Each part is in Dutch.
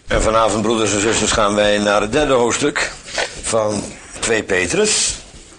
En vanavond, broeders en zusters, gaan wij naar het derde hoofdstuk van 2 Petrus.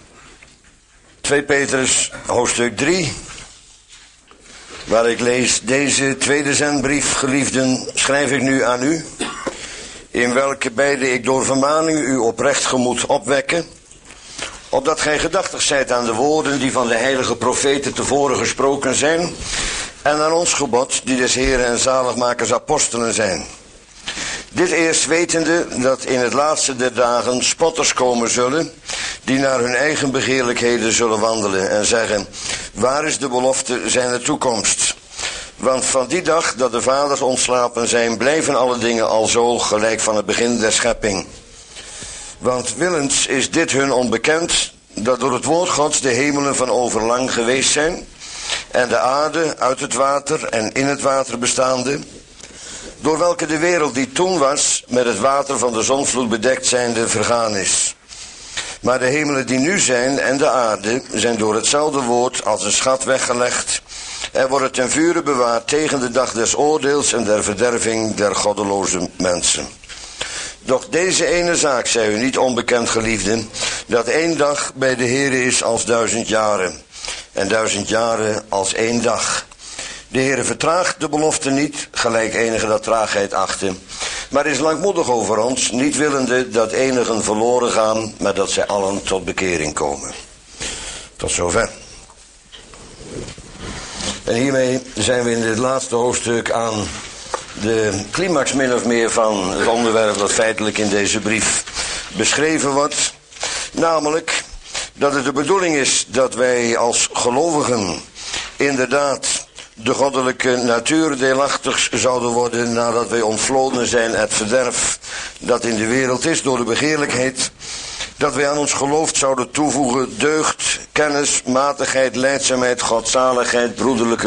2 Petrus, hoofdstuk 3. Waar ik lees: deze tweede zendbrief, geliefden, schrijf ik nu aan u, in welke beide ik door vermaning u oprecht gemoed opwekken, opdat gij gedachtig zijt aan de woorden die van de heilige profeten tevoren gesproken zijn, en aan ons gebod, die des Heeren en zaligmakers apostelen zijn. Dit eerst wetende, dat in het laatste der dagen spotters komen zullen, die naar hun eigen begeerlijkheden zullen wandelen en zeggen: waar is de belofte zijner toekomst? Want van die dag dat de vaders ontslapen zijn, blijven alle dingen alzo gelijk van het begin der schepping. Want willens is dit hun onbekend, dat door het woord Gods de hemelen van overlang geweest zijn, en de aarde uit het water en in het water bestaande, door welke de wereld die toen was, met het water van de zondvloed bedekt zijnde, vergaan is. Maar de hemelen die nu zijn en de aarde zijn door hetzelfde woord als een schat weggelegd en worden ten vure bewaard tegen de dag des oordeels en der verderving der goddeloze mensen. Doch deze ene zaak zij u niet onbekend, geliefden, dat 1 dag bij de Heere is als 1000 jaren en 1000 jaren als 1 dag. De Heere vertraagt de belofte niet, gelijk enigen dat traagheid achten, maar is langmoedig over ons, niet willende dat enigen verloren gaan, maar dat zij allen tot bekering komen. Tot zover. En hiermee zijn we in dit laatste hoofdstuk aan de climax min of meer van het onderwerp dat feitelijk in deze brief beschreven wordt. Namelijk dat het de bedoeling is dat wij als gelovigen inderdaad de goddelijke natuur deelachtig zouden worden nadat wij ontvloden zijn het verderf dat in de wereld is door de begeerlijkheid. Dat wij aan ons geloof zouden toevoegen deugd, kennis, matigheid, lijdzaamheid, godzaligheid, broederlijke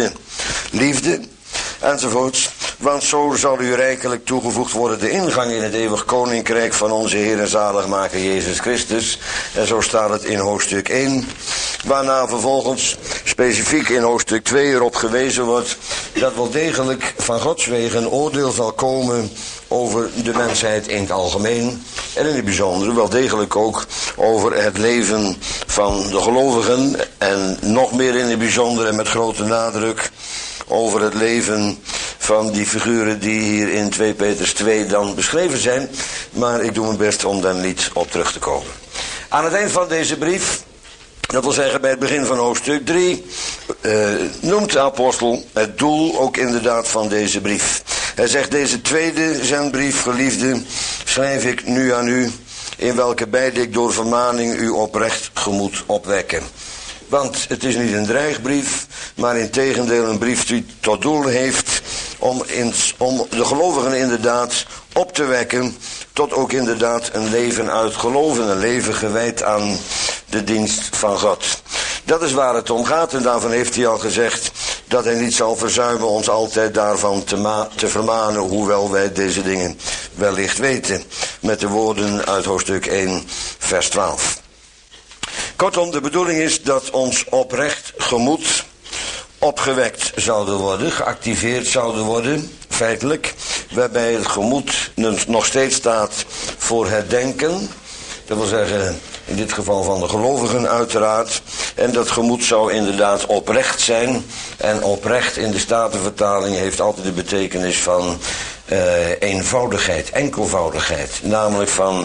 liefde enzovoorts. Want zo zal u rijkelijk toegevoegd worden de ingang in het eeuwig koninkrijk van onze Heer en zaligmaker Jezus Christus. En zo staat het in hoofdstuk 1. Waarna vervolgens specifiek in hoofdstuk 2 erop gewezen wordt dat wel degelijk van Gods wegen oordeel zal komen over de mensheid in het algemeen. En in het bijzonder wel degelijk ook over het leven van de gelovigen. En nog meer in het bijzonder en met grote nadruk over het leven van die figuren die hier in 2 Petrus 2 dan beschreven zijn. Maar ik doe mijn best om daar niet op terug te komen. Aan het eind van deze brief, dat wil zeggen bij het begin van hoofdstuk 3, noemt de apostel het doel ook inderdaad van deze brief. Hij zegt: deze tweede zendbrief, geliefde, schrijf ik nu aan u, in welke beide ik door vermaning u oprecht gemoed opwekken. Want het is niet een dreigbrief, maar integendeel een brief die tot doel heeft om de gelovigen inderdaad op te wekken tot ook inderdaad een leven uit geloven, een leven gewijd aan de dienst van God. Dat is waar het om gaat en daarvan heeft hij al gezegd dat hij niet zal verzuimen ons altijd daarvan te vermanen, hoewel wij deze dingen wellicht weten, met de woorden uit hoofdstuk 1 vers 12. Kortom, de bedoeling is dat ons oprecht gemoed opgewekt zouden worden, geactiveerd zouden worden, feitelijk, waarbij het gemoed nog steeds staat voor het denken. Dat wil zeggen, in dit geval van de gelovigen uiteraard. En dat gemoed zou inderdaad oprecht zijn. En oprecht in de Statenvertaling heeft altijd de betekenis van eenvoudigheid, enkelvoudigheid. Namelijk van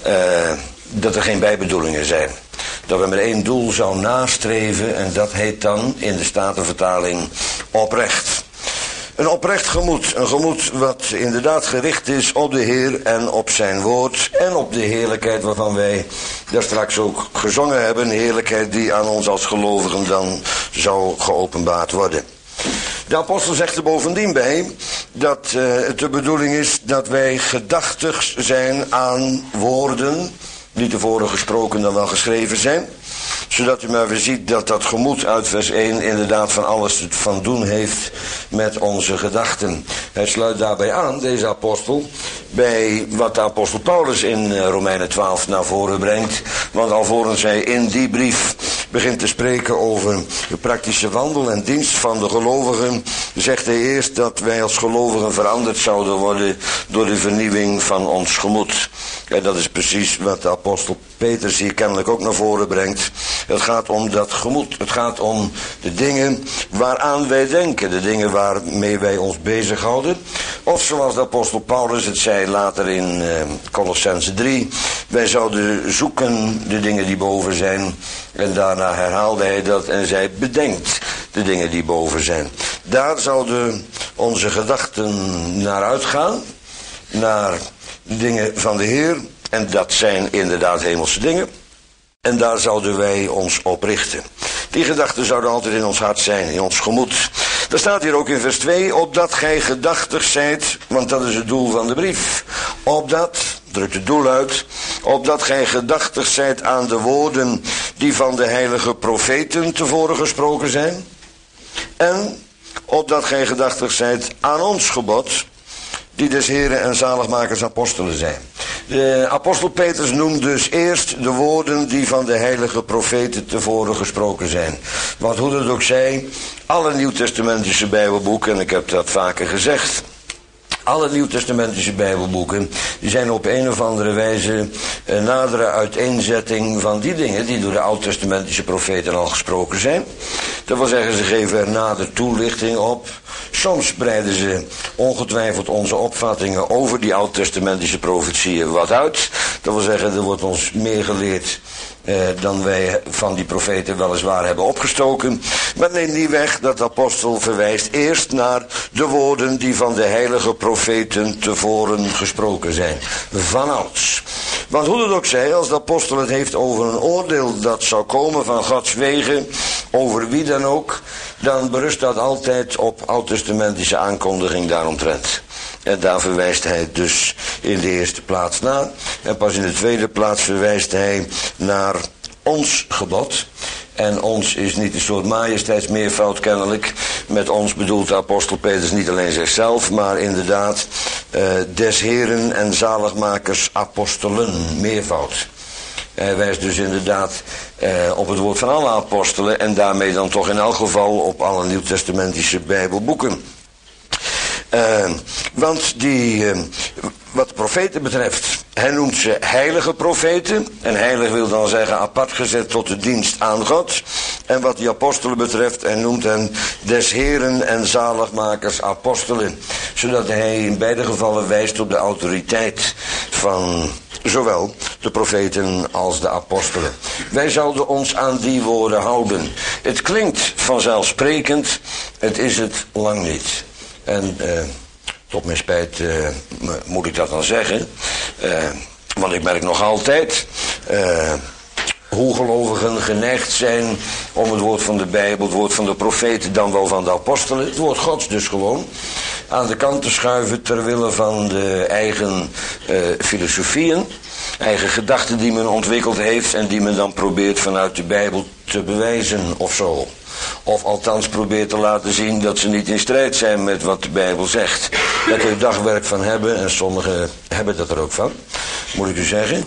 dat er geen bijbedoelingen zijn. Dat we met 1 doel zouden nastreven en dat heet dan in de Statenvertaling oprecht. Een oprecht gemoed, een gemoed wat inderdaad gericht is op de Heer en op zijn woord en op de heerlijkheid waarvan wij daar straks ook gezongen hebben. Heerlijkheid die aan ons als gelovigen dan zou geopenbaard worden. De apostel zegt er bovendien bij dat het de bedoeling is dat wij gedachtig zijn aan woorden die tevoren gesproken dan wel geschreven zijn. Zodat u maar weer ziet dat dat gemoed uit vers 1 inderdaad van alles van doen heeft met onze gedachten. Hij sluit daarbij aan, deze apostel, bij wat de apostel Paulus in Romeinen 12 naar voren brengt. Want alvorens hij in die brief begint te spreken over de praktische wandel en dienst van de gelovigen, zegt hij eerst dat wij als gelovigen veranderd zouden worden door de vernieuwing van ons gemoed. En dat is precies wat de apostel Petrus hier kennelijk ook naar voren brengt. Het gaat om dat gemoed. Het gaat om de dingen waaraan wij denken. De dingen waarmee wij ons bezighouden. Of zoals de apostel Paulus het zei later in Colossenzen 3. Wij zouden zoeken de dingen die boven zijn. En daarna herhaalde hij dat en zei: bedenkt de dingen die boven zijn. Daar zouden onze gedachten naar uitgaan. Naar dingen van de Heer. En dat zijn inderdaad hemelse dingen. En daar zouden wij ons op richten. Die gedachten zouden altijd in ons hart zijn, in ons gemoed. Er staat hier ook in vers 2, opdat gij gedachtig zijt, want dat is het doel van de brief. Opdat, drukt het doel uit, opdat gij gedachtig zijt aan de woorden die van de heilige profeten tevoren gesproken zijn. En opdat gij gedachtig zijt aan ons gebod, die des Heren en zaligmakers apostelen zijn. De apostel Petrus noemt dus eerst de woorden die van de heilige profeten tevoren gesproken zijn. Want hoe dat ook zij, alle nieuwtestamentische bijbelboeken, en ik heb dat vaker gezegd, alle nieuwtestamentische bijbelboeken, die zijn op een of andere wijze een nadere uiteenzetting van die dingen die door de oud-testamentische profeten al gesproken zijn. Dat wil zeggen, ze geven er nader toelichting op. Soms breiden ze ongetwijfeld onze opvattingen over die oud-testamentische profetieën wat uit. Dat wil zeggen, er wordt ons meer geleerd dan wij van die profeten weliswaar hebben opgestoken. Maar neem niet weg dat de apostel verwijst eerst naar de woorden die van de heilige profeten tevoren gesproken zijn. Vanouds. Want hoe het ook zij, als de apostel het heeft over een oordeel dat zou komen van Gods wegen, over wie dan ook, dan berust dat altijd op oud-testamentische aankondiging daaromtrent. En daar verwijst hij dus in de eerste plaats naar. En pas in de tweede plaats verwijst hij naar ons gebod. En ons is niet een soort majesteitsmeervoud kennelijk. Met ons bedoelt de apostel Petrus niet alleen zichzelf, maar inderdaad des Heren en zaligmakers apostelen, meervoud. Hij wijst dus inderdaad op het woord van alle apostelen en daarmee dan toch in elk geval op alle nieuwtestamentische bijbelboeken. Want wat de profeten betreft, hij noemt ze heilige profeten. En heilig wil dan zeggen apart gezet tot de dienst aan God. En wat die apostelen betreft, hij noemt hen des Heren en zaligmakers apostelen. Zodat hij in beide gevallen wijst op de autoriteit van zowel de profeten als de apostelen. Wij zouden ons aan die woorden houden. Het klinkt vanzelfsprekend, het is het lang niet. En tot mijn spijt moet ik dat dan zeggen. Want ik merk nog altijd hoe gelovigen geneigd zijn om het woord van de Bijbel, het woord van de profeten, dan wel van de apostelen, het woord Gods dus gewoon, aan de kant te schuiven ter wille van de eigen filosofieën, eigen gedachten die men ontwikkeld heeft en die men dan probeert vanuit de Bijbel te bewijzen of zo. Of althans probeert te laten zien dat ze niet in strijd zijn met wat de Bijbel zegt. Daar kun je dagwerk van hebben en sommigen hebben dat er ook van. Moet ik u zeggen.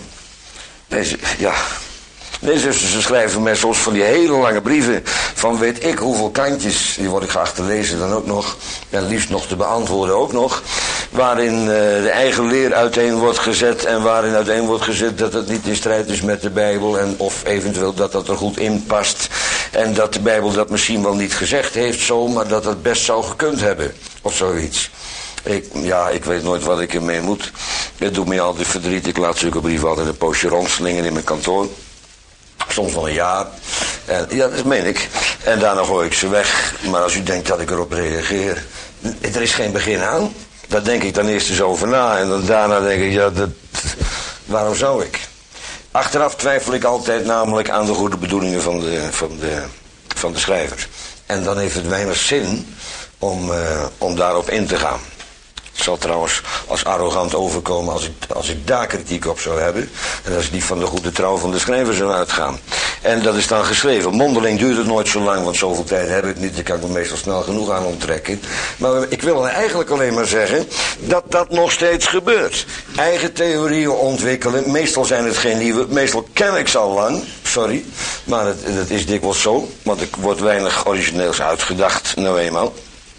Deze ze schrijven mij soms van die hele lange brieven van weet ik hoeveel kantjes, die word ik graag te lezen dan ook nog, en liefst nog te beantwoorden ook nog, waarin de eigen leer uiteen wordt gezet en waarin uiteen wordt gezet dat het niet in strijd is met de Bijbel en of eventueel dat dat er goed in past en dat de Bijbel dat misschien wel niet gezegd heeft zo, maar dat het best zou gekund hebben of zoiets. Ik weet nooit wat ik ermee moet. Het doet me altijd verdriet. Ik laat zulke brieven altijd een poosje rondslingen in mijn kantoor. Soms wel een jaar. En, ja, dat meen ik. En daarna gooi ik ze weg. Maar als u denkt dat ik erop reageer. Er is geen begin aan. Daar denk ik dan eerst eens over na. En dan daarna denk ik, waarom zou ik? Achteraf twijfel ik altijd namelijk aan de goede bedoelingen van de schrijver. En dan heeft het weinig zin om daarop in te gaan. Het zal trouwens als arrogant overkomen als ik daar kritiek op zou hebben. En als ik niet van de goede trouw van de schrijver zou uitgaan. En dat is dan geschreven. Mondeling duurt het nooit zo lang, want zoveel tijd heb ik niet. Daar kan ik me meestal snel genoeg aan onttrekken. Maar ik wil eigenlijk alleen maar zeggen dat dat nog steeds gebeurt. Eigen theorieën ontwikkelen. Meestal zijn het geen nieuwe. Meestal ken ik ze al lang. Sorry. Maar het is dikwijls zo. Want er wordt weinig origineels uitgedacht, nou eenmaal.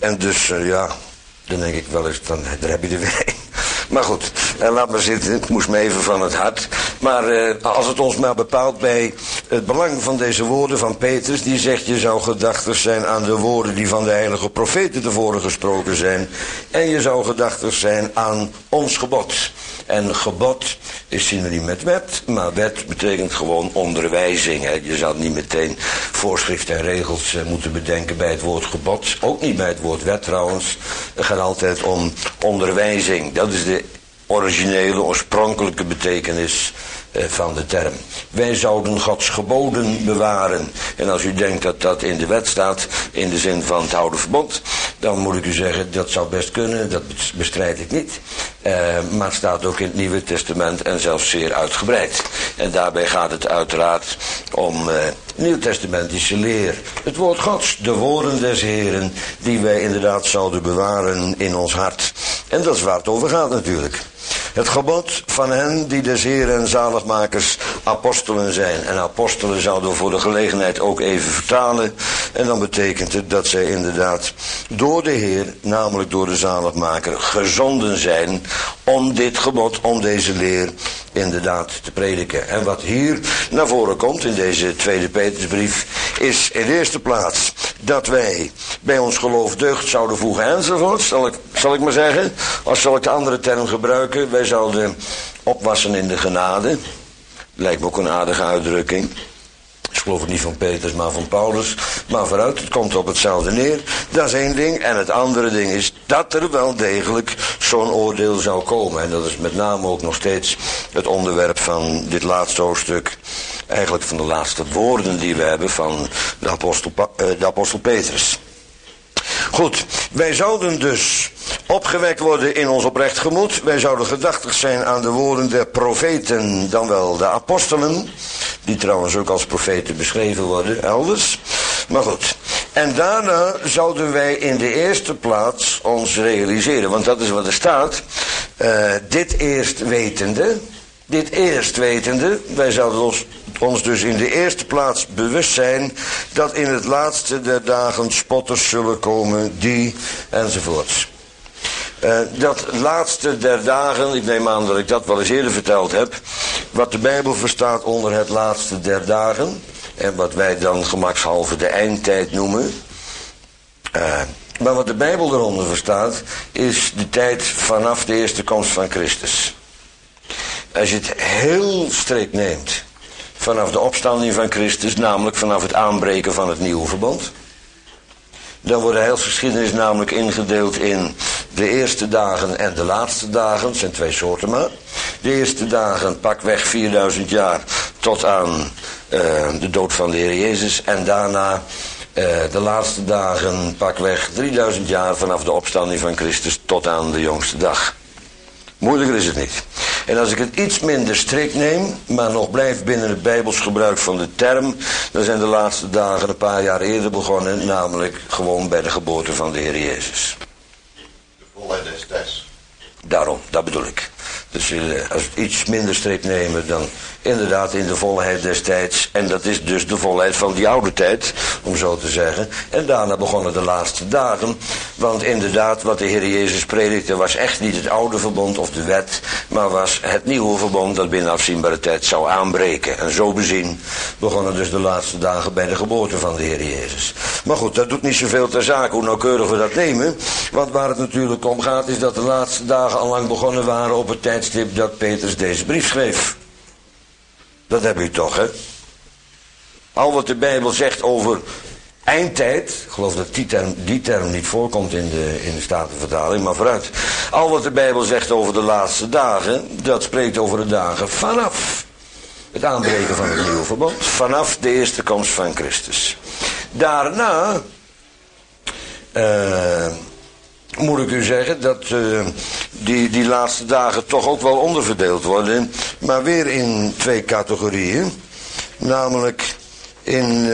En dus, dan denk ik wel eens, daar heb je er weer een. Maar goed, laat maar zitten, het moest me even van het hart. Maar als het ons maar bepaalt bij het belang van deze woorden van Petrus, die zegt, je zou gedachtig zijn aan de woorden die van de heilige profeten tevoren gesproken zijn. En je zou gedachtig zijn aan ons gebod. En gebod is synoniem met wet, maar wet betekent gewoon onderwijzing. Hè. Je zou niet meteen voorschriften en regels moeten bedenken bij het woord gebod. Ook niet bij het woord wet trouwens. Het gaat altijd om onderwijzing. Dat is de originele, oorspronkelijke betekenis van de term. Wij zouden Gods geboden bewaren. En als u denkt dat dat in de wet staat, in de zin van het oude verbond, dan moet ik u zeggen, dat zou best kunnen, dat bestrijd ik niet. Maar het staat ook in het Nieuwe Testament en zelfs zeer uitgebreid. En daarbij gaat het uiteraard om nieuwtestamentische leer. Het woord Gods, de woorden des Heren, die wij inderdaad zouden bewaren in ons hart. En dat is waar het over gaat natuurlijk. Het gebod van hen die des Heren en zaligmakers apostelen zijn. En apostelen zouden we voor de gelegenheid ook even vertalen. En dan betekent het dat zij inderdaad door de Heer, namelijk door de zaligmaker, gezonden zijn om dit gebod, om deze leer inderdaad te prediken. En wat hier naar voren komt in deze tweede Petrusbrief is in de eerste plaats dat wij bij ons geloof deugd zouden voegen enzovoort, zal ik maar zeggen. Als zal ik de andere term gebruiken, wij zouden opwassen in de genade. Lijkt me ook een aardige uitdrukking. Ik geloof het niet van Petrus, maar van Paulus. Maar vooruit, het komt op hetzelfde neer. Dat is één ding. En het andere ding is dat er wel degelijk zo'n oordeel zou komen. En dat is met name ook nog steeds het onderwerp van dit laatste hoofdstuk. Eigenlijk van de laatste woorden die we hebben van de apostel Petrus. Goed, wij zouden dus opgewekt worden in ons oprecht gemoed. Wij zouden gedachtig zijn aan de woorden der profeten, dan wel de apostelen. Die trouwens ook als profeten beschreven worden, elders. Maar goed. En daarna zouden wij in de eerste plaats ons realiseren. Want dat is wat er staat. Dit eerst wetende. Wij zouden ons dus in de eerste plaats bewust zijn dat in het laatste der dagen spotters zullen komen, die enzovoorts. Dat laatste der dagen, ik neem aan dat ik dat wel eens eerder verteld heb, wat de Bijbel verstaat onder het laatste der dagen, en wat wij dan gemakshalve de eindtijd noemen. Maar wat de Bijbel eronder verstaat, is de tijd vanaf de eerste komst van Christus. Als je het heel strikt neemt, vanaf de opstanding van Christus, namelijk vanaf het aanbreken van het nieuwe verbond, dan wordt de heilsgeschiedenis namelijk ingedeeld in de eerste dagen en de laatste dagen. Het zijn twee soorten maar. De eerste dagen pakweg 4000 jaar tot aan de dood van de Heer Jezus. En daarna de laatste dagen pakweg 3000 jaar vanaf de opstanding van Christus tot aan de jongste dag. Moeilijker is het niet. En als ik het iets minder strikt neem, maar nog blijf binnen het Bijbels gebruik van de term, dan zijn de laatste dagen een paar jaar eerder begonnen, namelijk gewoon bij de geboorte van de Heer Jezus. De volheid des tijds. Daarom, dat bedoel ik. Dus als we het iets minder strikt nemen, dan inderdaad in de volheid des tijds. En dat is dus de volheid van die oude tijd, om zo te zeggen. En daarna begonnen de laatste dagen. Want inderdaad, wat de Heer Jezus predikte, was echt niet het oude verbond of de wet, maar was het nieuwe verbond dat binnen afzienbare tijd zou aanbreken. En zo bezien begonnen dus de laatste dagen bij de geboorte van de Heer Jezus. Maar goed, dat doet niet zoveel ter zake hoe nauwkeurig we dat nemen. Want waar het natuurlijk om gaat, is dat de laatste dagen al lang begonnen waren op het tijdstip dat Petrus deze brief schreef. Dat heb u toch, hè? Al wat de Bijbel zegt over eindtijd, ik geloof dat die term niet voorkomt in de Statenvertaling, maar vooruit. Al wat de Bijbel zegt over de laatste dagen, dat spreekt over de dagen vanaf het aanbreken van het nieuwe verbond, vanaf de eerste komst van Christus. Daarna moet ik u zeggen dat die laatste dagen toch ook wel onderverdeeld worden, maar weer in twee categorieën. Namelijk in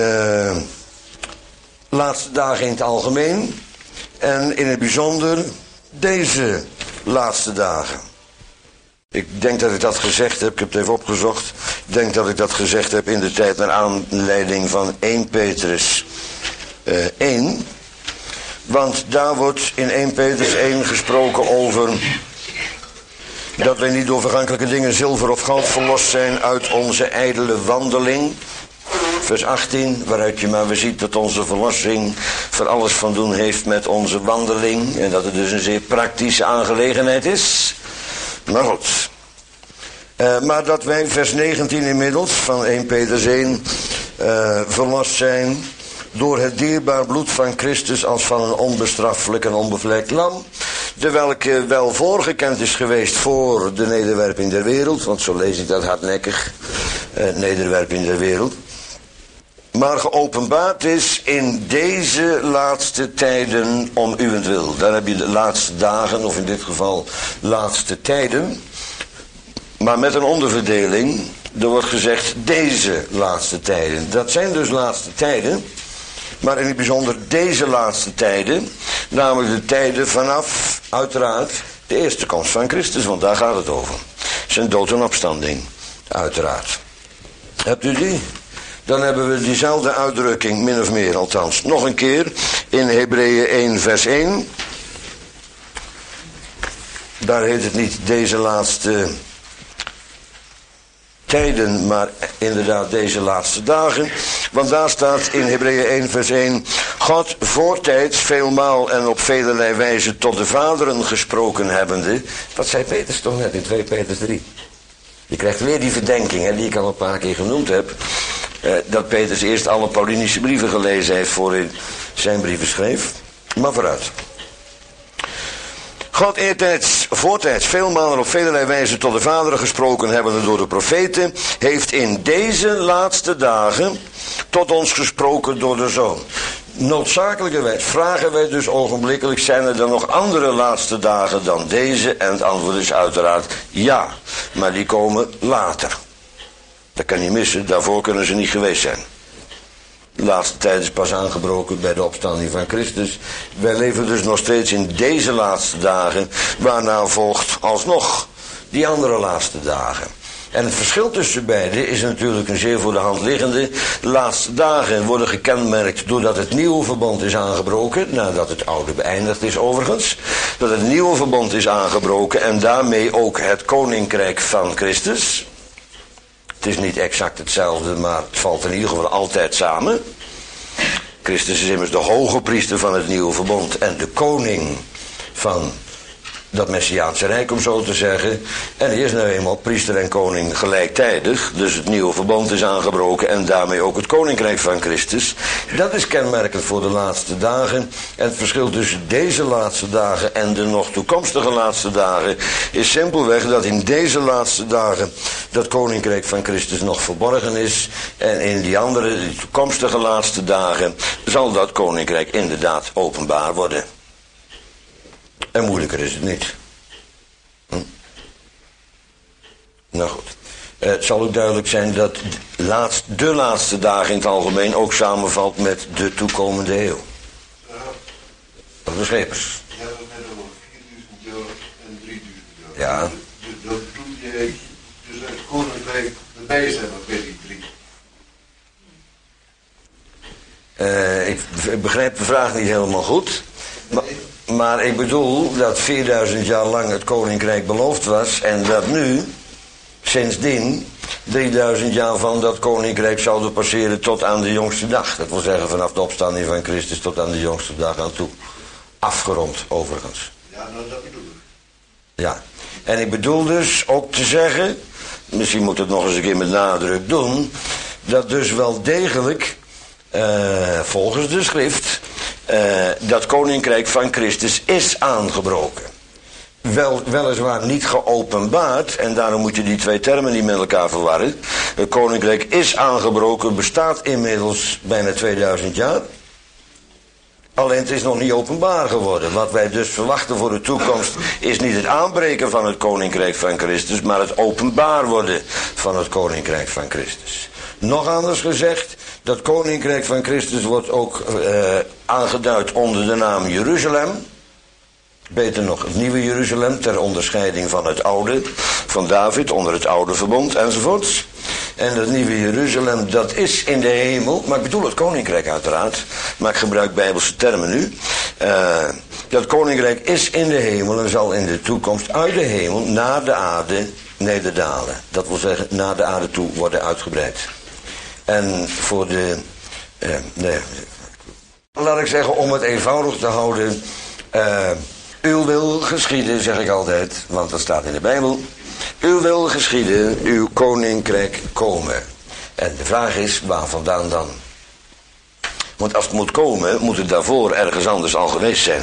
laatste dagen in het algemeen en in het bijzonder deze laatste dagen. Ik denk dat ik dat gezegd heb, ik heb het even opgezocht. Ik denk dat ik dat gezegd heb in de tijd naar aanleiding van 1 Petrus 1. Want daar wordt in 1 Petrus 1 gesproken over dat wij niet door vergankelijke dingen, zilver of goud, verlost zijn uit onze ijdele wandeling. Vers 18, waaruit je maar weer ziet dat onze verlossing voor alles van doen heeft met onze wandeling. En dat het dus een zeer praktische aangelegenheid is. Maar goed. Maar dat wij, vers 19 inmiddels, van 1 Petrus 1, verlost zijn door het dierbaar bloed van Christus als van een onbestraffelijk en onbevlekt lam, de welke wel voorgekend is geweest voor de nederwerping der wereld, want zo lees ik dat hardnekkig, nederwerping der wereld, maar geopenbaard is in deze laatste tijden om uwentwil. Daar heb je de laatste dagen, of in dit geval laatste tijden, maar met een onderverdeling. Er wordt gezegd deze laatste tijden. Dat zijn dus laatste tijden, maar in het bijzonder deze laatste tijden, namelijk de tijden vanaf, uiteraard, de eerste komst van Christus, want daar gaat het over. Zijn dood en opstanding, uiteraard. Hebt u die? Dan hebben we diezelfde uitdrukking, min of meer althans, nog een keer in Hebreeën 1 vers 1. Daar heet het niet deze laatste tijden, maar inderdaad deze laatste dagen. Want daar staat in Hebreeën 1 vers 1, God voortijds veelmaal en op velerlei wijze tot de vaderen gesproken hebbende. Dat zei Petrus toch net in 2 Petrus 3. Je krijgt weer die verdenking, hè, die ik al een paar keer genoemd heb. Dat Petrus eerst alle Paulinische brieven gelezen heeft voor hij zijn brieven schreef. Maar vooruit. God eertijds, voortijds, veelmaal en op velerlei wijze tot de vaderen gesproken hebbende door de profeten, heeft in deze laatste dagen tot ons gesproken door de Zoon. Noodzakelijkerwijs vragen wij dus ogenblikkelijk, zijn er dan nog andere laatste dagen dan deze? En het antwoord is uiteraard ja, maar die komen later. Dat kan je missen, daarvoor kunnen ze niet geweest zijn. De laatste tijd is pas aangebroken bij de opstanding van Christus. Wij leven dus nog steeds in deze laatste dagen, waarna volgt alsnog die andere laatste dagen. En het verschil tussen beide is natuurlijk een zeer voor de hand liggende. De laatste dagen worden gekenmerkt doordat het nieuwe verbond is aangebroken, nadat het oude beëindigd is overigens. Dat het nieuwe verbond is aangebroken en daarmee ook het koninkrijk van Christus. Het is niet exact hetzelfde, maar het valt in ieder geval altijd samen. Christus is immers de hoge priester van het nieuwe verbond en de koning van dat Messiaanse rijk, om zo te zeggen. En hij is nou eenmaal priester en koning gelijktijdig. Dus het nieuwe verbond is aangebroken en daarmee ook het koninkrijk van Christus. Dat is kenmerkend voor de laatste dagen. En het verschil tussen deze laatste dagen en de nog toekomstige laatste dagen is simpelweg dat in deze laatste dagen dat koninkrijk van Christus nog verborgen is. En in die andere, die toekomstige laatste dagen, zal dat koninkrijk inderdaad openbaar worden. En moeilijker is het niet. Nou goed. Het zal ook duidelijk zijn dat de laatste dagen in het algemeen ook samenvalt met de toekomende eeuw. Dat is de schepers. Je hebt het net over 4000 jaar en 3000 jaar. Ja. Dat doe je dus het koninkrijk erbij zijn met die 3. Ik begrijp de vraag niet helemaal goed. Maar ik bedoel dat 4000 jaar lang het koninkrijk beloofd was en dat nu, sindsdien, 3000 jaar van dat koninkrijk zouden passeren tot aan de jongste dag. Dat wil zeggen vanaf de opstanding van Christus tot aan de jongste dag aan toe. Afgerond overigens. Ja, nou dat bedoel ik. Ja, en ik bedoel dus ook te zeggen, misschien moet het nog eens een keer met nadruk doen, dat dus wel degelijk, volgens de schrift, dat koninkrijk van Christus is aangebroken. Weliswaar niet geopenbaard, en daarom moet je die twee termen niet met elkaar verwarren. Het koninkrijk is aangebroken, bestaat inmiddels bijna 2000 jaar. Alleen het is nog niet openbaar geworden. Wat wij dus verwachten voor de toekomst is niet het aanbreken van het koninkrijk van Christus, maar het openbaar worden van het koninkrijk van Christus. Nog anders gezegd, dat koninkrijk van Christus wordt ook aangeduid onder de naam Jeruzalem. Beter nog het nieuwe Jeruzalem, ter onderscheiding van het oude, van David, onder het oude verbond enzovoorts. En dat nieuwe Jeruzalem, dat is in de hemel, maar ik bedoel het koninkrijk uiteraard, maar ik gebruik bijbelse termen nu. Dat koninkrijk is in de hemel en zal in de toekomst uit de hemel naar de aarde nederdalen. Dat wil zeggen, naar de aarde toe worden uitgebreid. En voor laat ik zeggen, om het eenvoudig te houden, uw wil geschieden, zeg ik altijd, want dat staat in de Bijbel. Uw wil geschieden, uw koninkrijk komen. En de vraag is, waar vandaan dan? Want als het moet komen, moet het daarvoor ergens anders al geweest zijn.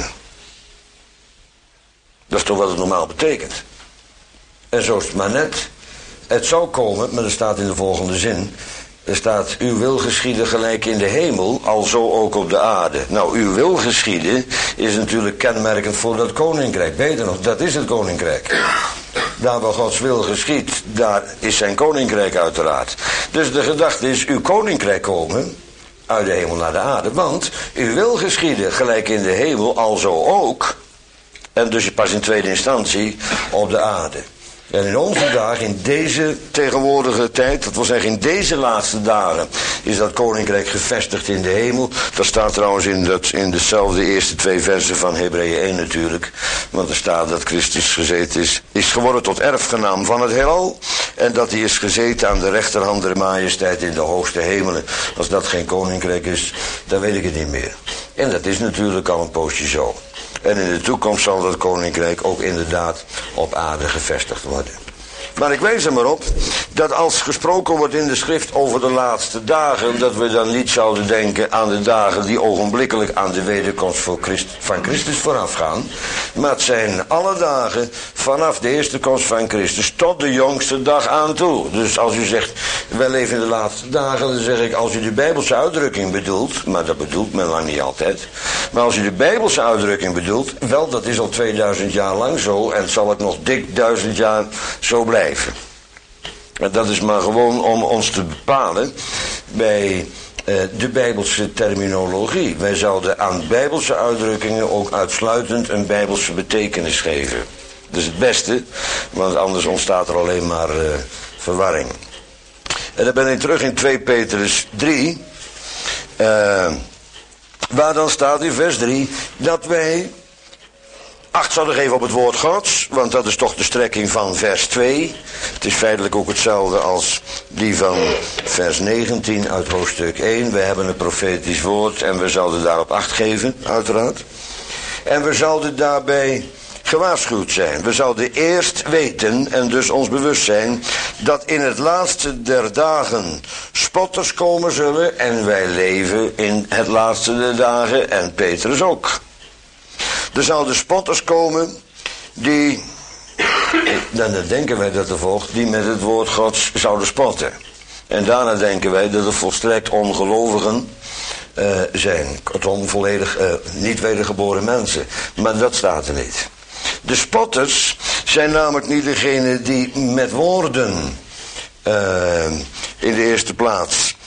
Dat is toch wat het normaal betekent. En zo is het maar net. Het zou komen, maar er staat in de volgende zin. Er staat, uw wil geschieden gelijk in de hemel, alzo ook op de aarde. Nou, uw wil geschieden is natuurlijk kenmerkend voor dat koninkrijk. Beter nog, dat is het koninkrijk. Daar waar Gods wil geschiet, daar is zijn koninkrijk uiteraard. Dus de gedachte is, uw koninkrijk komen uit de hemel naar de aarde. Want uw wil geschieden gelijk in de hemel, alzo ook. En dus pas in tweede instantie op de aarde. En in onze dagen, in deze tegenwoordige tijd, dat wil zeggen in deze laatste dagen, is dat koninkrijk gevestigd in de hemel. Dat staat trouwens in dezelfde eerste 2 versen van Hebreeën 1 natuurlijk. Want er staat dat Christus gezeten is geworden tot erfgenaam van het heelal. En dat hij is gezeten aan de rechterhand der majesteit in de hoogste hemelen. Als dat geen koninkrijk is, dan weet ik het niet meer. En dat is natuurlijk al een poosje zo. En in de toekomst zal dat koninkrijk ook inderdaad op aarde gevestigd worden. Maar ik wijs er maar op dat als gesproken wordt in de schrift over de laatste dagen, dat we dan niet zouden denken aan de dagen die ogenblikkelijk aan de wederkomst van Christus voorafgaan. Maar het zijn alle dagen vanaf de eerste komst van Christus tot de jongste dag aan toe. Dus als u zegt, wij leven in de laatste dagen, dan zeg ik, als u de Bijbelse uitdrukking bedoelt, maar dat bedoelt men lang niet altijd. Maar als u de Bijbelse uitdrukking bedoelt, wel, dat is al 2000 jaar lang zo en zal het nog dik 1000 jaar zo blijven. En dat is maar gewoon om ons te bepalen bij de Bijbelse terminologie. Wij zouden aan Bijbelse uitdrukkingen ook uitsluitend een Bijbelse betekenis geven. Dat is het beste, want anders ontstaat er alleen maar verwarring. En dan ben ik terug in 2 Petrus 3, waar dan staat in vers 3 dat wij acht zouden geven op het woord Gods, want dat is toch de strekking van vers 2. Het is feitelijk ook hetzelfde als die van vers 19 uit hoofdstuk 1. We hebben een profetisch woord en we zouden daarop acht geven, uiteraard. En we zouden daarbij gewaarschuwd zijn. We zouden eerst weten en dus ons bewust zijn dat in het laatste der dagen spotters komen zullen en wij leven in het laatste der dagen en Petrus ook. Er zouden spotters komen die, dan denken wij dat er volgt, die met het woord Gods zouden spotten. En daarna denken wij dat er volstrekt ongelovigen zijn. Kortom, volledig niet wedergeboren mensen. Maar dat staat er niet. De spotters zijn namelijk niet degene die met woorden in de eerste plaats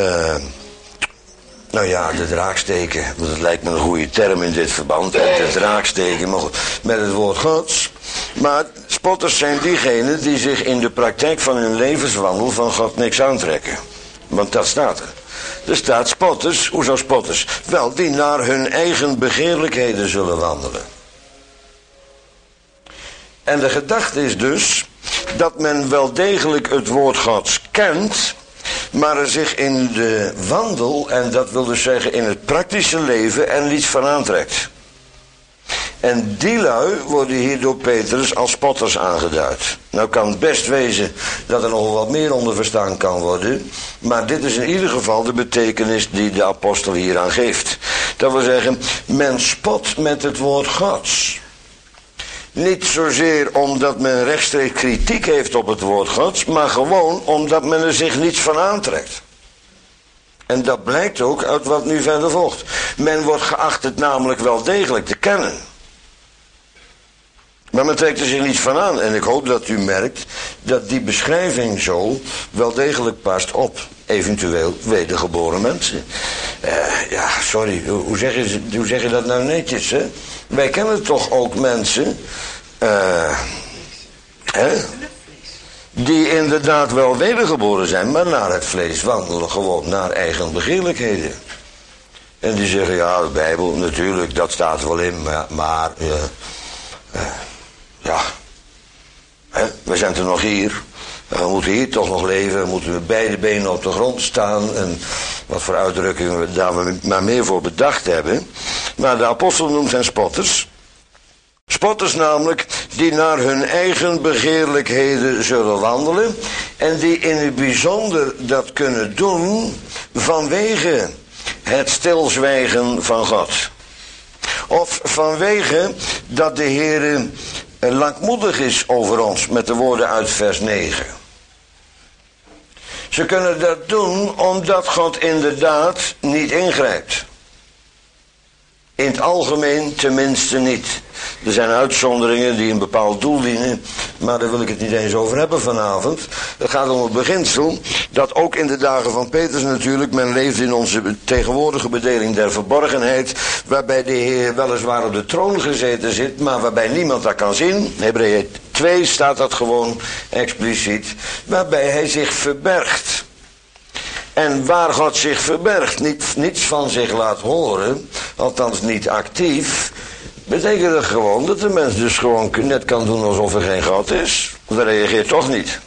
nou ja, de draak steken, want dat lijkt me een goede term in dit verband. De draak steken met het woord Gods. Maar spotters zijn diegenen die zich in de praktijk van hun levenswandel van God niks aantrekken. Want dat staat er. Er staat spotters, hoezo spotters? Wel, die naar hun eigen begeerlijkheden zullen wandelen. En de gedachte is dus dat men wel degelijk het woord Gods kent, maar er zich in de wandel, en dat wil dus zeggen in het praktische leven, er niets van aantrekt. En die lui worden hier door Petrus als spotters aangeduid. Nou kan het best wezen dat er nog wat meer onder verstaan kan worden, maar dit is in ieder geval de betekenis die de apostel hier aan geeft. Dat wil zeggen, men spot met het woord Gods. Niet zozeer omdat men rechtstreeks kritiek heeft op het woord Gods, maar gewoon omdat men er zich niets van aantrekt. En dat blijkt ook uit wat nu verder volgt. Men wordt geacht het namelijk wel degelijk te kennen. Maar men trekt er zich niets van aan. En ik hoop dat u merkt dat die beschrijving zo wel degelijk past op eventueel wedergeboren mensen. Ja, sorry, hoe zeg je dat nou netjes, hè? Wij kennen toch ook mensen, die inderdaad wel wedergeboren zijn, maar naar het vlees wandelen, gewoon naar eigen begeerlijkheden. En die zeggen, ja, de Bijbel, natuurlijk, dat staat er wel in, maar we zijn er nog hier. We moeten hier toch nog leven, we moeten met beide benen op de grond staan. En wat voor uitdrukkingen we daar maar meer voor bedacht hebben. Maar de apostel noemt hen spotters. Spotters namelijk, die naar hun eigen begeerlijkheden zullen wandelen. En die in het bijzonder dat kunnen doen vanwege het stilzwijgen van God. Of vanwege dat de Heer langmoedig is over ons, met de woorden uit vers 9. Ze kunnen dat doen omdat God inderdaad niet ingrijpt. In het algemeen tenminste niet. Er zijn uitzonderingen die een bepaald doel dienen, maar daar wil ik het niet eens over hebben vanavond. Het gaat om het beginsel dat ook in de dagen van Petrus natuurlijk men leeft in onze tegenwoordige bedeling der verborgenheid, waarbij de Heer weliswaar op de troon gezeten zit, maar waarbij niemand dat kan zien. Hebreeën 2 staat dat gewoon expliciet, waarbij hij zich verbergt. En waar God zich verbergt, niets van zich laat horen, althans niet actief, betekent dat gewoon dat de mens dus gewoon net kan doen alsof er geen God is. Want hij reageert toch niet.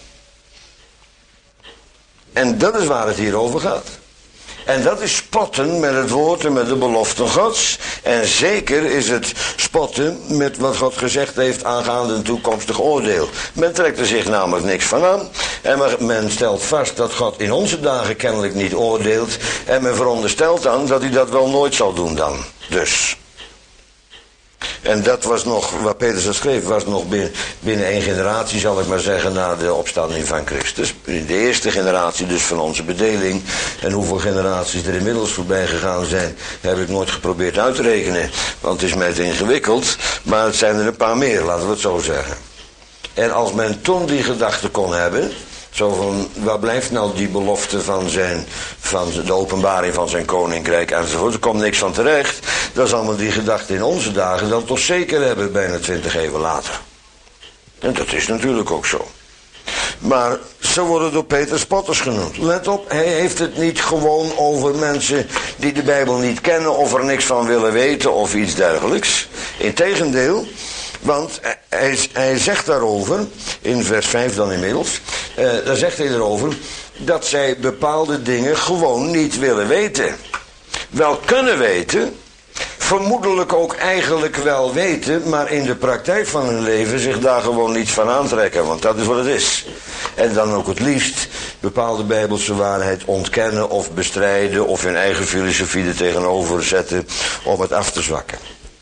En dat is waar het hier over gaat. En dat is spotten met het woord en met de beloften Gods. En zeker is het spotten met wat God gezegd heeft aangaande een toekomstig oordeel. Men trekt er zich namelijk niks van aan. En men stelt vast dat God in onze dagen kennelijk niet oordeelt. En men veronderstelt dan dat hij dat wel nooit zal doen dan. Dus. En dat was nog, wat Petrus schreef, was nog binnen één generatie, zal ik maar zeggen, na de opstanding van Christus. In de eerste generatie dus van onze bedeling. En hoeveel generaties er inmiddels voorbij gegaan zijn, heb ik nooit geprobeerd uit te rekenen. Want het is mij te ingewikkeld, maar het zijn er een paar meer, laten we het zo zeggen. En als men toen die gedachte kon hebben, zo van, waar blijft nou die belofte van de openbaring van zijn koninkrijk enzovoort, er komt niks van terecht. Dan zal men die gedachte in onze dagen dan toch zeker hebben, bijna 20 eeuwen later. En dat is natuurlijk ook zo. Maar ze worden door Petrus spotters genoemd. Let op, hij heeft het niet gewoon over mensen die de Bijbel niet kennen of er niks van willen weten of iets dergelijks. Integendeel. Want hij zegt daarover, in vers 5 dan inmiddels, daar zegt hij erover, dat zij bepaalde dingen gewoon niet willen weten. Wel kunnen weten, vermoedelijk ook eigenlijk wel weten, maar in de praktijk van hun leven zich daar gewoon niets van aantrekken, want dat is wat het is. En dan ook het liefst bepaalde bijbelse waarheid ontkennen of bestrijden of hun eigen filosofie er tegenover zetten om het af te zwakken.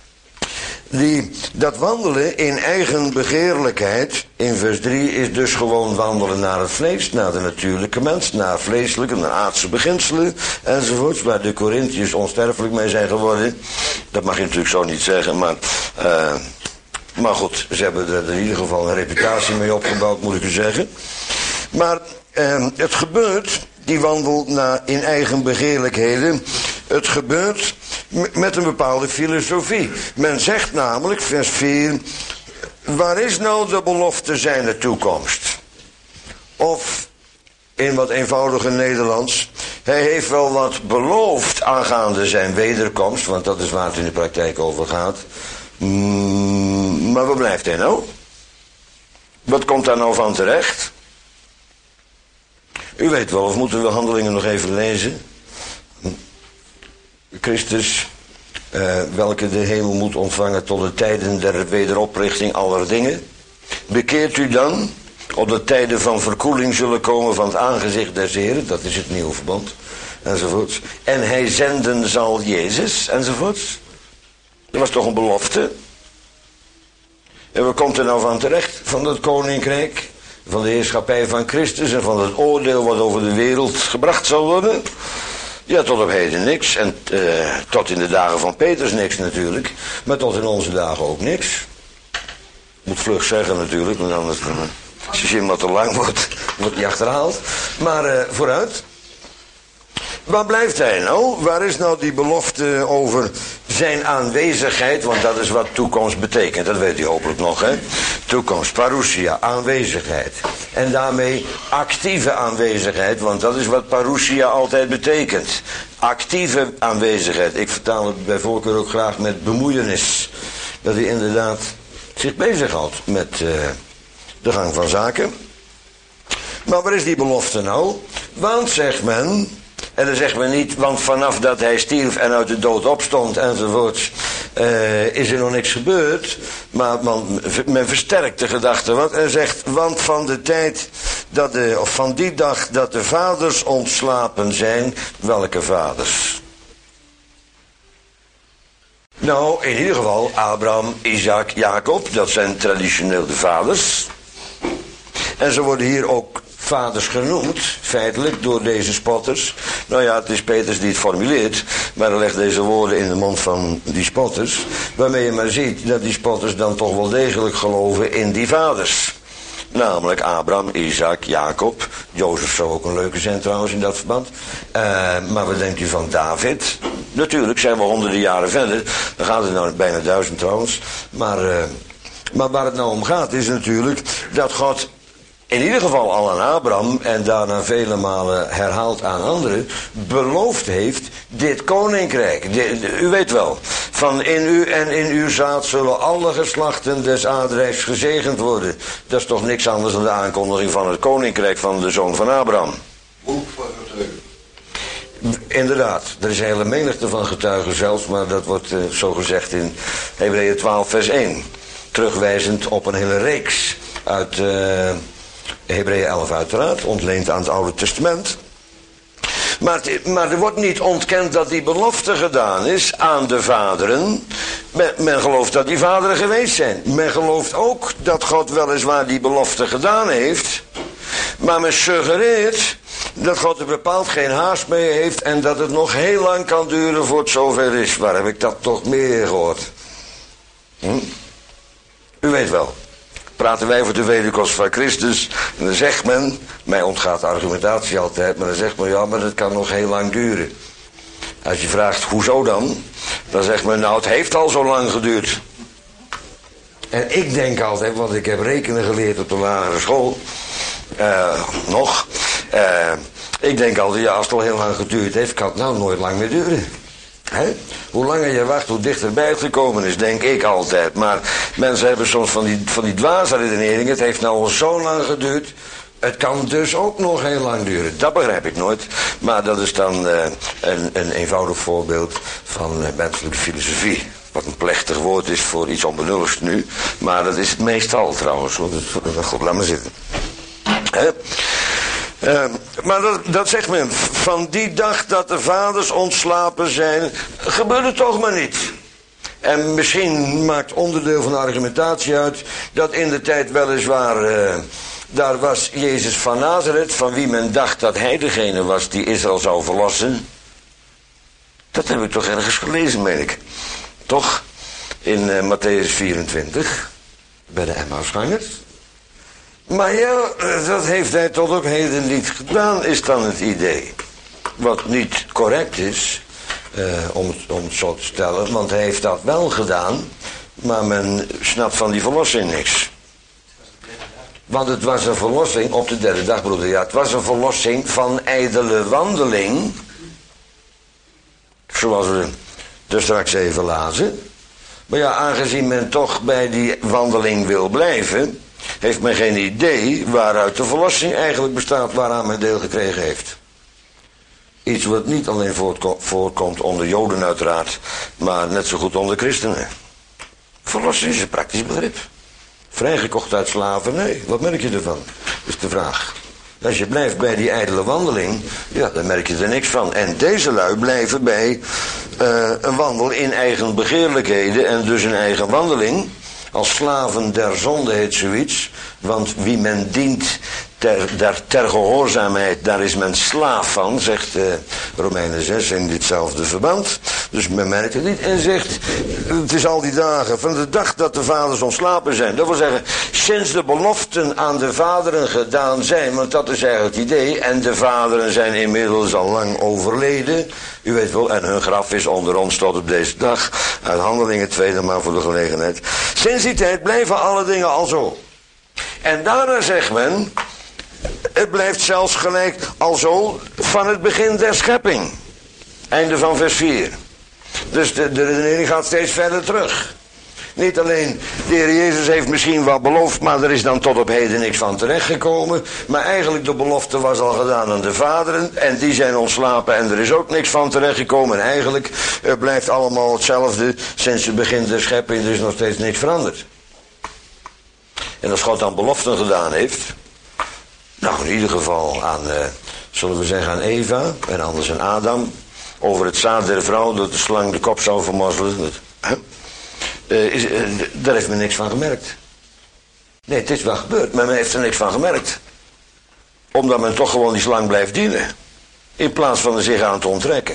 Dat wandelen in eigen begeerlijkheid, in vers 3, is dus gewoon wandelen naar het vlees, naar de natuurlijke mens, naar vleeselijke, naar aardse beginselen, enzovoorts, waar de Corinthiërs onsterfelijk mee zijn geworden. Dat mag je natuurlijk zo niet zeggen, maar goed, ze hebben er in ieder geval een reputatie mee opgebouwd, moet ik u zeggen. Maar het gebeurt, die wandel in eigen begeerlijkheden, het gebeurt met een bepaalde filosofie. Men zegt namelijk, vers 4, waar is nou de belofte zijner toekomst? Of, in wat eenvoudige Nederlands, hij heeft wel wat beloofd aangaande zijn wederkomst, want dat is waar het in de praktijk over gaat. Maar waar blijft hij nou? Wat komt daar nou van terecht? U weet wel, of moeten we Handelingen nog even lezen? Christus, welke de hemel moet ontvangen tot de tijden der wederoprichting aller dingen. Bekeert u dan, opdat tijden van verkoeling zullen komen van het aangezicht des Heren, dat is het nieuwe verbond, enzovoorts. En hij zenden zal Jezus, enzovoorts. Dat was toch een belofte? En waar komt er nou van terecht? Van het koninkrijk, van de heerschappij van Christus en van het oordeel wat over de wereld gebracht zal worden? Ja, tot op heden niks. En tot in de dagen van Petrus niks natuurlijk. Maar tot in onze dagen ook niks. Moet vlug zeggen natuurlijk, want anders als je zin wat te lang wordt hij achterhaald. Maar vooruit. Waar blijft hij nou? Waar is nou die belofte over zijn aanwezigheid? Want dat is wat toekomst betekent. Dat weet u hopelijk nog, hè? Toekomst, parousia, aanwezigheid. En daarmee actieve aanwezigheid, want dat is wat parousia altijd betekent. actieve aanwezigheid. Ik vertaal het bij voorkeur ook graag met bemoeienis. Dat hij inderdaad zich bezighoudt met de gang van zaken. Maar waar is die belofte nou? Want, zegt men, en dan zegt men niet, want vanaf dat hij stierf en uit de dood opstond enzovoorts, is er nog niks gebeurd. Maar men versterkt de gedachte wat en zegt, want van de tijd of van die dag dat de vaders ontslapen zijn, welke vaders? Nou, in ieder geval Abraham, Isaac, Jacob, dat zijn traditioneel de vaders. En ze worden hier ook vaders genoemd, feitelijk, door deze spotters. Nou ja, het is Petrus die het formuleert, maar hij legt deze woorden in de mond van die spotters, waarmee je maar ziet dat die spotters dan toch wel degelijk geloven in die vaders. Namelijk Abraham, Isaac, Jacob. Jozef zou ook een leuke zijn trouwens in dat verband. Maar wat denkt u van David? Natuurlijk zijn we honderden jaren verder. Dan gaat het nou bijna 1000 trouwens. Maar waar het nou om gaat is natuurlijk dat God in ieder geval al aan Abraham en daarna vele malen herhaald aan anderen beloofd heeft dit koninkrijk. U weet wel, van in u en in uw zaad zullen alle geslachten des aardrijks gezegend worden. Dat is toch niks anders dan de aankondiging van het koninkrijk van de zoon van Abraham. Boek van getuigen. Inderdaad, er is een hele menigte van getuigen zelfs, maar dat wordt zo gezegd in Hebreeën 12 vers 1. Terugwijzend op een hele reeks uit Hebreeën 11 uiteraard, ontleend aan het Oude Testament. Maar er wordt niet ontkend dat die belofte gedaan is aan de vaderen. Men gelooft dat die vaderen geweest zijn. Men gelooft ook dat God weliswaar die belofte gedaan heeft. Maar men suggereert dat God er bepaald geen haast mee heeft en dat het nog heel lang kan duren voor het zover is. Waar heb ik dat toch meer gehoord? U weet wel. Praten wij voor de wederkomst van Christus. En dan zegt men, mij ontgaat de argumentatie altijd, maar dan zegt men, ja, maar dat kan nog heel lang duren. Als je vraagt, hoezo dan? Dan zegt men, nou, het heeft al zo lang geduurd. En ik denk altijd, want ik heb rekenen geleerd op de lagere school. Ik denk altijd, ja, als het al heel lang geduurd heeft, kan het nou nooit lang meer duren. He? Hoe langer je wacht, hoe dichterbij het gekomen is, denk ik altijd. Maar mensen hebben soms van die dwaze redeneringen. Het heeft nou al zo lang geduurd. Het kan dus ook nog heel lang duren. Dat begrijp ik nooit. Maar dat is dan een eenvoudig voorbeeld van menselijke filosofie. Wat een plechtig woord is voor iets onbenulligs nu. Maar dat is het meestal trouwens. God, laat maar zitten. Maar dat zegt men, van die dag dat de vaders ontslapen zijn, gebeurt het toch maar niet. En misschien maakt onderdeel van de argumentatie uit dat in de tijd weliswaar, daar was Jezus van Nazareth, van wie men dacht dat hij degene was die Israël zou verlossen. Dat heb ik toch ergens gelezen, meen ik. Toch? In Matthäus 24, bij de Emmausgangers. Maar ja, dat heeft hij tot op heden niet gedaan, is dan het idee. Wat niet correct is, om het zo te stellen, want hij heeft dat wel gedaan, maar men snapt van die verlossing niks. Want het was een verlossing op de derde dag, broeder. Ja, het was een verlossing van ijdele wandeling. Zoals we er straks even lazen. Maar ja, aangezien men toch bij die wandeling wil blijven, heeft men geen idee waaruit de verlossing eigenlijk bestaat, waaraan men deel gekregen heeft. Iets wat niet alleen voorkomt onder Joden uiteraard, maar net zo goed onder christenen. Verlossing is een praktisch begrip. Vrijgekocht uit slavernij, wat merk je ervan? Is de vraag. Als je blijft bij die ijdele wandeling, ja, dan merk je er niks van. En deze lui blijven bij een wandel in eigen begeerlijkheden en dus een eigen wandeling. Als slaven der zonde heet zoiets, want wie men dient ter gehoorzaamheid, daar is men slaaf van, zegt Romeinen 6 in ditzelfde verband. Dus men merkt het niet en zegt, het is al die dagen, van de dag dat de vaders ontslapen zijn. Dat wil zeggen, sinds de beloften aan de vaderen gedaan zijn, want dat is eigenlijk het idee, en de vaderen zijn inmiddels al lang overleden, u weet wel, en hun graf is onder ons tot op deze dag, uit Handelingen 2, maar voor de gelegenheid. Sinds die tijd blijven alle dingen al zo. En daarna zegt men, het blijft zelfs gelijk al zo van het begin der schepping. Einde van vers 4. Dus de redenering gaat steeds verder terug. Niet alleen, de Heer Jezus heeft misschien wat beloofd, maar er is dan tot op heden niks van terechtgekomen. Maar eigenlijk de belofte was al gedaan aan de vaderen en die zijn ontslapen en er is ook niks van terechtgekomen. En eigenlijk blijft allemaal hetzelfde sinds het begin der schepping, er is nog steeds niks veranderd. En als God dan beloften gedaan heeft, nou in ieder geval aan, zullen we zeggen aan Eva en anders aan Adam, over het zaad der vrouw dat de slang de kop zou vermorzelen. Daar heeft men niks van gemerkt. Nee, het is wel gebeurd, maar men heeft er niks van gemerkt. Omdat men toch gewoon die slang blijft dienen. In plaats van er zich aan te onttrekken.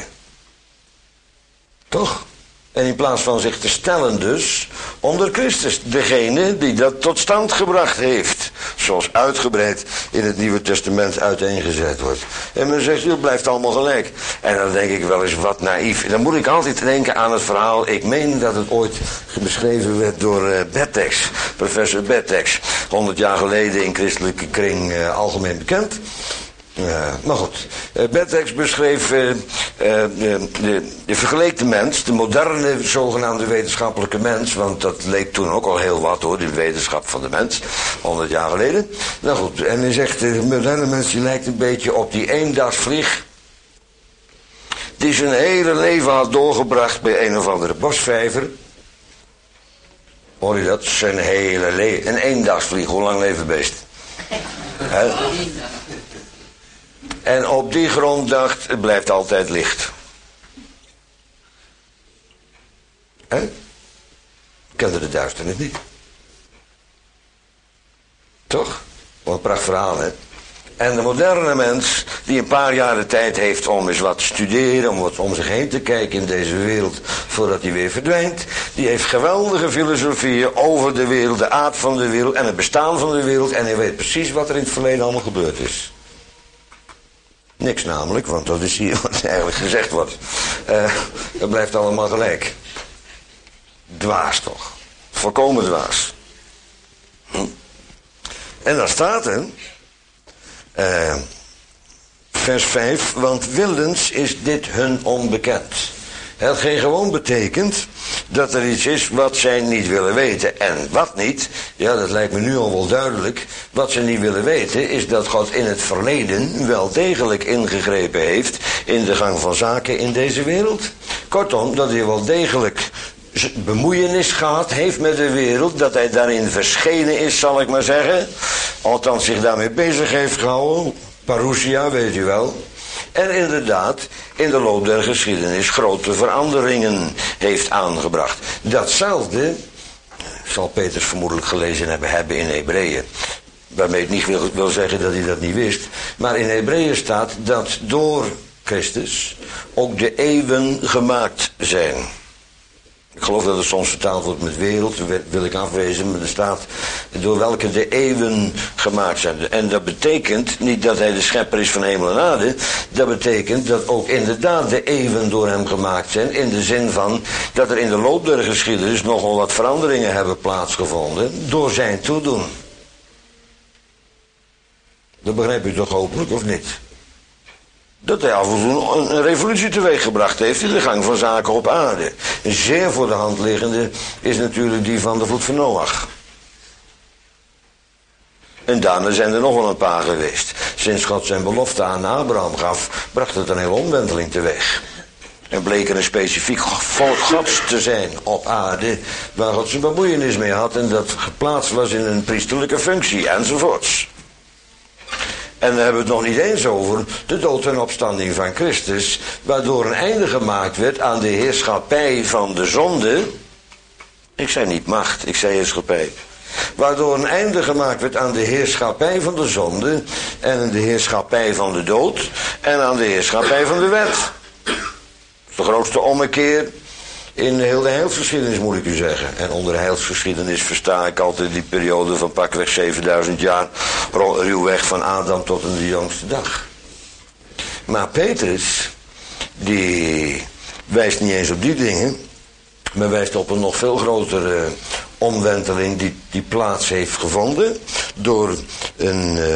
Toch? En in plaats van zich te stellen dus onder Christus. Degene die dat tot stand gebracht heeft. Zoals uitgebreid in het Nieuwe Testament uiteengezet wordt. En men zegt, het blijft allemaal gelijk. En dan denk ik wel eens wat naïef. Dan moet ik altijd denken aan het verhaal. Ik meen dat het ooit beschreven werd door Bettex. Professor Bettex. 100 jaar geleden in christelijke kring algemeen bekend. Maar goed, Bettex beschreef de vergeleekte mens, de moderne zogenaamde wetenschappelijke mens, want dat leek toen ook al heel wat hoor, die wetenschap van de mens, 100 jaar geleden. Nou goed, en hij zegt, de moderne mens die lijkt een beetje op die eendagsvlieg, die zijn hele leven had doorgebracht bij een of andere bosvijver. Hoor je dat? Zijn hele leven, een eendagsvlieg, hoe lang leeft het beest? He? En op die grond dacht, het blijft altijd licht. Hè? Kende de duisternis niet. Toch? Wat een prachtig verhaal, hè? En de moderne mens, die een paar jaar de tijd heeft om eens wat te studeren, om wat om zich heen te kijken in deze wereld, voordat hij weer verdwijnt, die heeft geweldige filosofieën over de wereld, de aard van de wereld en het bestaan van de wereld, en hij weet precies wat er in het verleden allemaal gebeurd is. Niks namelijk, want dat is hier wat eigenlijk gezegd wordt. Dat blijft allemaal gelijk. Dwaas toch. Volkomen dwaas. En dan staat er, vers 5, want willens is dit hun onbekend. Hetgeen gewoon betekent dat er iets is wat zij niet willen weten. En wat niet, ja dat lijkt me nu al wel duidelijk. Wat ze niet willen weten is dat God in het verleden wel degelijk ingegrepen heeft in de gang van zaken in deze wereld. Kortom, dat hij wel degelijk bemoeienis gehad heeft met de wereld, dat hij daarin verschenen is, zal ik maar zeggen. Althans zich daarmee bezig heeft gehouden. Parousia, weet u wel. En inderdaad, in de loop der geschiedenis grote veranderingen heeft aangebracht. Datzelfde zal Petrus vermoedelijk gelezen hebben in Hebreeën. Waarmee het niet wil zeggen dat hij dat niet wist. Maar in Hebreeën staat dat door Christus ook de eeuwen gemaakt zijn. Ik geloof dat het soms vertaald wordt met wereld, dat wil ik afwezen, maar er staat door welke de eeuwen gemaakt zijn. En dat betekent niet dat hij de schepper is van hemel en aarde, dat betekent dat ook inderdaad de eeuwen door hem gemaakt zijn, in de zin van dat er in de loop der geschiedenis nogal wat veranderingen hebben plaatsgevonden door zijn toedoen. Dat begrijp u toch hopelijk, of niet? Dat hij af en toe een revolutie teweeggebracht heeft in de gang van zaken op aarde. Een zeer voor de hand liggende is natuurlijk die van de vloed van Noach. En daarna zijn er nog wel een paar geweest. Sinds God zijn belofte aan Abraham gaf, bracht het een hele omwenteling teweeg. En bleek er een specifiek volk Gods te zijn op aarde, waar God zijn bemoeienis mee had en dat geplaatst was in een priesterlijke functie enzovoorts. En dan hebben we het nog niet eens over de dood en opstanding van Christus, waardoor een einde gemaakt werd aan de heerschappij van de zonde. Ik zei niet macht, ik zei heerschappij. Waardoor een einde gemaakt werd aan de heerschappij van de zonde en aan de heerschappij van de dood en aan de heerschappij van de wet. Dat is de grootste ommekeer in heel de heilsgeschiedenis, moet ik u zeggen. En onder heilsgeschiedenis versta ik altijd die periode van pakweg 7000 jaar, ruwweg van Adam tot in de jongste dag. Maar Petrus, die wijst niet eens op die dingen, maar wijst op een nog veel grotere omwenteling die plaats heeft gevonden door een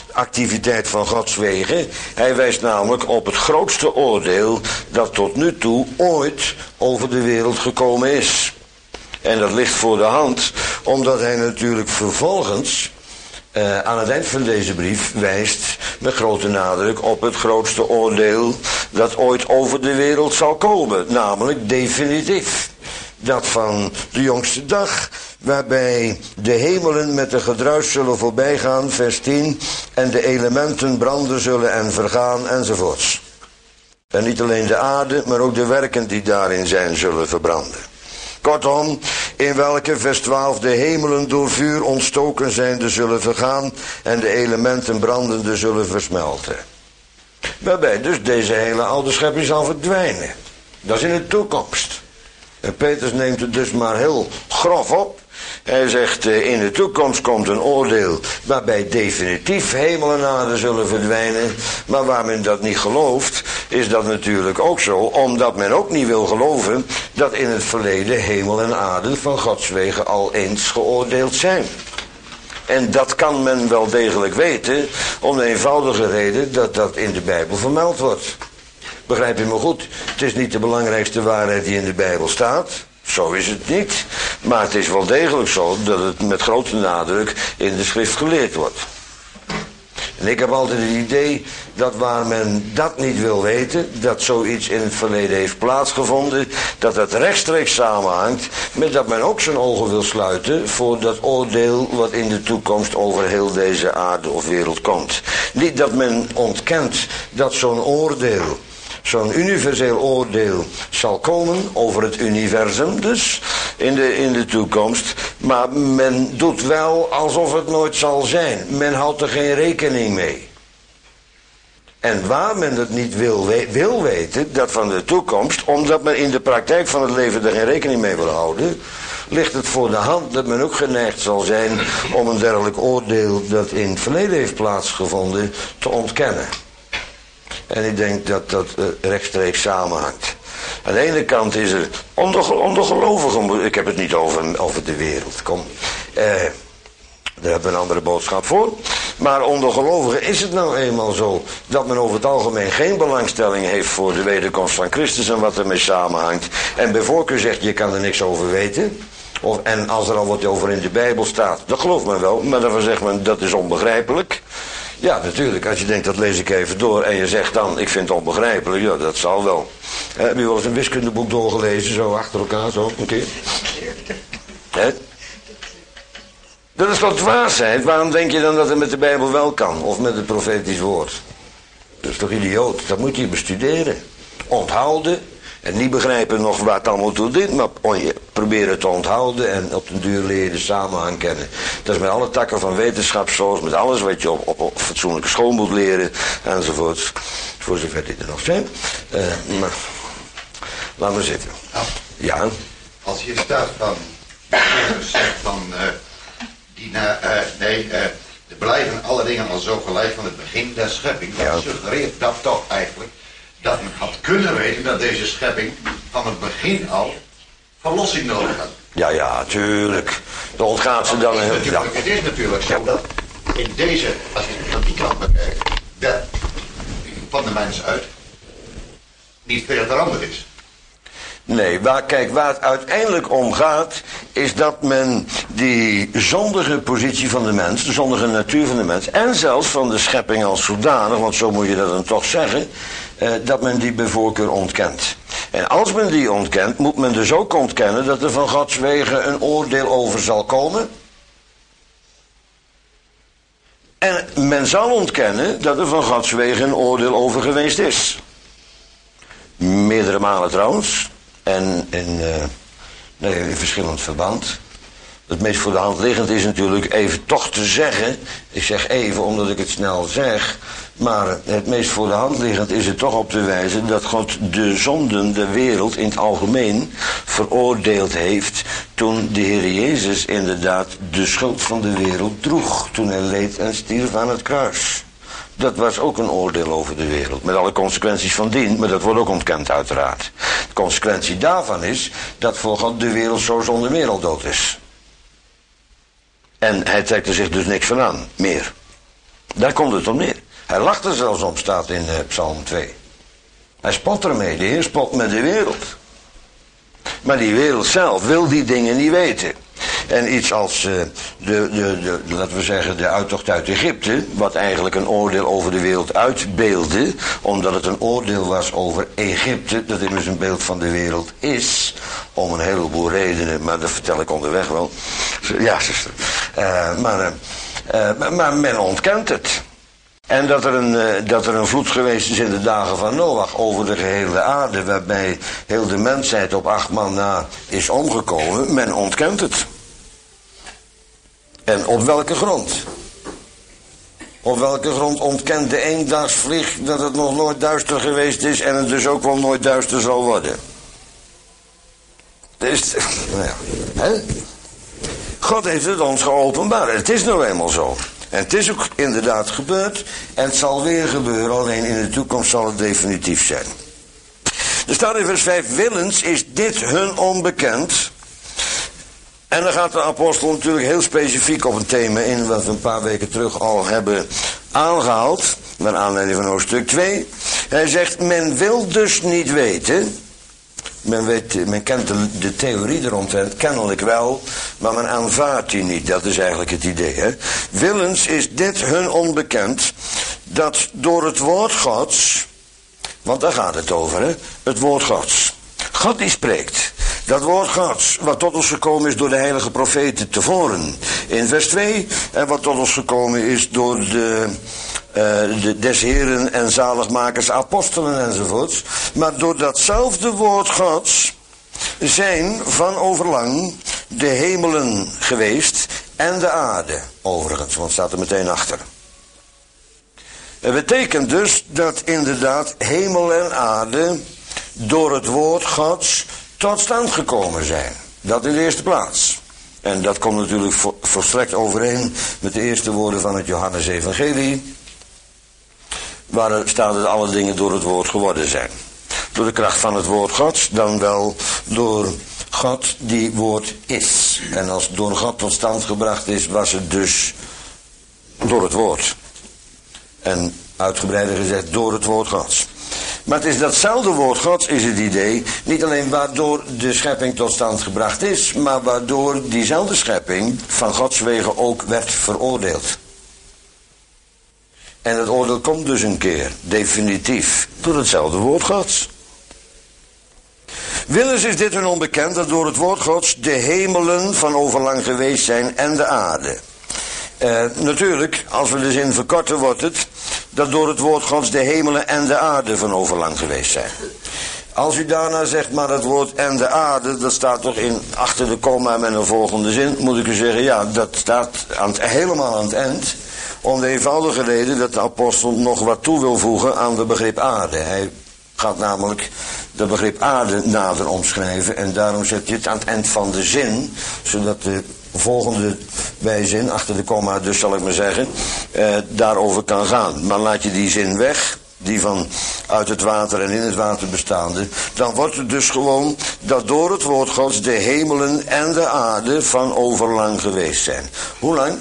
activiteit van Gods wegen. Hij wijst namelijk op het grootste oordeel dat tot nu toe ooit over de wereld gekomen is. En dat ligt voor de hand, omdat hij natuurlijk vervolgens aan het eind van deze brief wijst met grote nadruk op het grootste oordeel dat ooit over de wereld zal komen, namelijk definitief. Dat van de jongste dag, waarbij de hemelen met een gedruis zullen voorbijgaan, vers 10, en de elementen branden zullen en vergaan, enzovoorts. En niet alleen de aarde, maar ook de werken die daarin zijn, zullen verbranden. Kortom, in welke, vers 12, de hemelen door vuur ontstoken zijnde zullen vergaan en de elementen brandende zullen versmelten. Waarbij dus deze hele oude schepping zal verdwijnen. Dat is in de toekomst. En Petrus neemt het dus maar heel grof op. Hij zegt, in de toekomst komt een oordeel waarbij definitief hemel en aarde zullen verdwijnen. Maar waar men dat niet gelooft, is dat natuurlijk ook zo, omdat men ook niet wil geloven dat in het verleden hemel en aarde van Gods wegen al eens geoordeeld zijn. En dat kan men wel degelijk weten, om de eenvoudige reden dat dat in de Bijbel vermeld wordt. Begrijp je me goed? Het is niet de belangrijkste waarheid die in de Bijbel staat. Zo is het niet. Maar het is wel degelijk zo dat het met grote nadruk in de schrift geleerd wordt. En ik heb altijd het idee dat waar men dat niet wil weten, dat zoiets in het verleden heeft plaatsgevonden, dat dat rechtstreeks samenhangt met dat men ook zijn ogen wil sluiten voor dat oordeel wat in de toekomst over heel deze aarde of wereld komt. Niet dat men ontkent dat zo'n oordeel, zo'n universeel oordeel zal komen over het universum dus in de toekomst. Maar men doet wel alsof het nooit zal zijn. Men houdt er geen rekening mee. En waar men het niet wil weten, dat van de toekomst, omdat men in de praktijk van het leven er geen rekening mee wil houden, ligt het voor de hand dat men ook geneigd zal zijn om een dergelijk oordeel dat in het verleden heeft plaatsgevonden te ontkennen. En ik denk dat dat rechtstreeks samenhangt. Aan de ene kant is er onder gelovigen, ik heb het niet over de wereld, kom. Daar hebben we een andere boodschap voor. Maar onder gelovigen is het nou eenmaal zo dat men over het algemeen geen belangstelling heeft voor de wederkomst van Christus en wat ermee samenhangt. En bij voorkeur zegt, je kan er niks over weten. En als er al wat over in de Bijbel staat, dat gelooft men wel, maar dan zegt men dat is onbegrijpelijk. Ja, natuurlijk, als je denkt, dat lees ik even door en je zegt dan, ik vind het onbegrijpelijk, ja, dat zal wel. Heb je wel eens een wiskundeboek doorgelezen, zo achter elkaar, zo, een keer? He? Dat is toch dwaasheid? Waarom denk je dan dat het met de Bijbel wel kan? Of met het profetisch woord? Dat is toch idioot? Dat moet je bestuderen. Onthouden. En niet begrijpen nog waar het allemaal toe dient, maar proberen te onthouden en op den duur leer je de samenhang kennen. Dat is met alle takken van wetenschap zoals met alles wat je op fatsoenlijke school moet leren enzovoort. Voor zover die er nog zijn. Maar laat maar zitten. Ja. Als je staat van, zegt van, er blijven alle dingen al zo gelijk van het begin der schepping. Dat suggereert dat toch eigenlijk dat men had kunnen weten dat deze schepping van het begin al verlossing nodig had. Ja, tuurlijk. Dan ontgaat ze dan... Het is natuurlijk zo dat in deze, als je van die kant bekijkt, dat van de mens uit niet veel veranderd is. Nee, waar het uiteindelijk om gaat, is dat men die zondige positie van de mens, de zondige natuur van de mens, en zelfs van de schepping als zodanig, want zo moet je dat dan toch zeggen, dat men die bij voorkeur ontkent. En als men die ontkent, moet men dus ook ontkennen dat er van Gods wegen een oordeel over zal komen. En men zal ontkennen dat er van Gods wegen een oordeel over geweest is. Meerdere malen trouwens. En in verschillend verband. Het meest voor de hand liggend is natuurlijk even toch te zeggen. Ik zeg even omdat ik het snel zeg. Maar het meest voor de hand liggend is het toch op te wijzen dat God de zonden der wereld in het algemeen veroordeeld heeft. Toen de Heer Jezus inderdaad de schuld van de wereld droeg. Toen hij leed en stierf aan het kruis. Dat was ook een oordeel over de wereld. Met alle consequenties van dien, maar dat wordt ook ontkend uiteraard. De consequentie daarvan is dat voor God de wereld zo zonder meer al dood is. En hij trekt er zich dus niks van aan, meer. Daar komt het op neer. Hij lacht er zelfs om, staat in Psalm 2. Hij spot ermee, de Heer spot met de wereld. Maar die wereld zelf wil die dingen niet weten. En iets als laten we zeggen, de uittocht uit Egypte, wat eigenlijk een oordeel over de wereld uitbeeldde, omdat het een oordeel was over Egypte, dat immers een beeld van de wereld is, om een heleboel redenen, maar dat vertel ik onderweg wel. Ja, zuster. Maar men ontkent het. En dat er een vloed geweest is in de dagen van Noach over de gehele aarde, waarbij heel de mensheid op 8 man na is omgekomen, men ontkent het. En op welke grond? Op welke grond ontkent de eendagsvlieg dat het nog nooit duister geweest is en het dus ook wel nooit duister zal worden? Dus, nou ja, hè? God heeft het ons geopenbaard. Het is nou eenmaal zo. En het is ook inderdaad gebeurd. En het zal weer gebeuren. Alleen in de toekomst zal het definitief zijn. Er staat in vers 5. Willens is dit hun onbekend. En dan gaat de apostel natuurlijk heel specifiek op een thema in. Wat we een paar weken terug al hebben aangehaald. Naar aanleiding van hoofdstuk 2. Hij zegt, men wil dus niet weten. Men kent de theorie eromtrent kennelijk wel, maar men aanvaardt die niet. Dat is eigenlijk het idee. Hè? Willens is dit hun onbekend, dat door het woord Gods, want daar gaat het over, hè? Het woord Gods. God die spreekt. Dat woord Gods, wat tot ons gekomen is door de heilige profeten tevoren. In vers 2, en wat tot ons gekomen is door des Heren en zaligmakers, apostelen enzovoorts. Maar door datzelfde woord Gods zijn van overlang de hemelen geweest en de aarde overigens, want het staat er meteen achter. Het betekent dus dat inderdaad hemel en aarde door het woord Gods tot stand gekomen zijn. Dat in de eerste plaats. En dat komt natuurlijk volstrekt overeen met de eerste woorden van het Johannes-evangelie. Waar staat dat alle dingen door het woord geworden zijn. Door de kracht van het woord Gods, dan wel door God die woord is. En als het door God tot stand gebracht is, was het dus door het woord. En uitgebreider gezegd, door het woord Gods. Maar het is datzelfde woord Gods, is het idee, niet alleen waardoor de schepping tot stand gebracht is, maar waardoor diezelfde schepping van Gods wegen ook werd veroordeeld. En het oordeel komt dus een keer, definitief, door hetzelfde woord Gods. Willens is dit hun onbekend, dat door het woord Gods de hemelen van overlang geweest zijn en de aarde. Natuurlijk, als we de zin verkorten, wordt het dat door het woord Gods de hemelen en de aarde van overlang geweest zijn. Als u daarna zegt, maar het woord en de aarde, dat staat toch achter de komma met een volgende zin, moet ik u zeggen, ja, dat staat helemaal aan het eind. Om de eenvoudige reden dat de apostel nog wat toe wil voegen aan het begrip aarde. Hij gaat namelijk het begrip aarde nader omschrijven en daarom zet je het aan het eind van de zin, zodat de volgende bijzin, achter de komma dus zal ik maar zeggen, daarover kan gaan. Maar laat je die zin weg, die van uit het water en in het water bestaande, dan wordt het dus gewoon dat door het woord Gods de hemelen en de aarde van overlang geweest zijn. Hoe lang?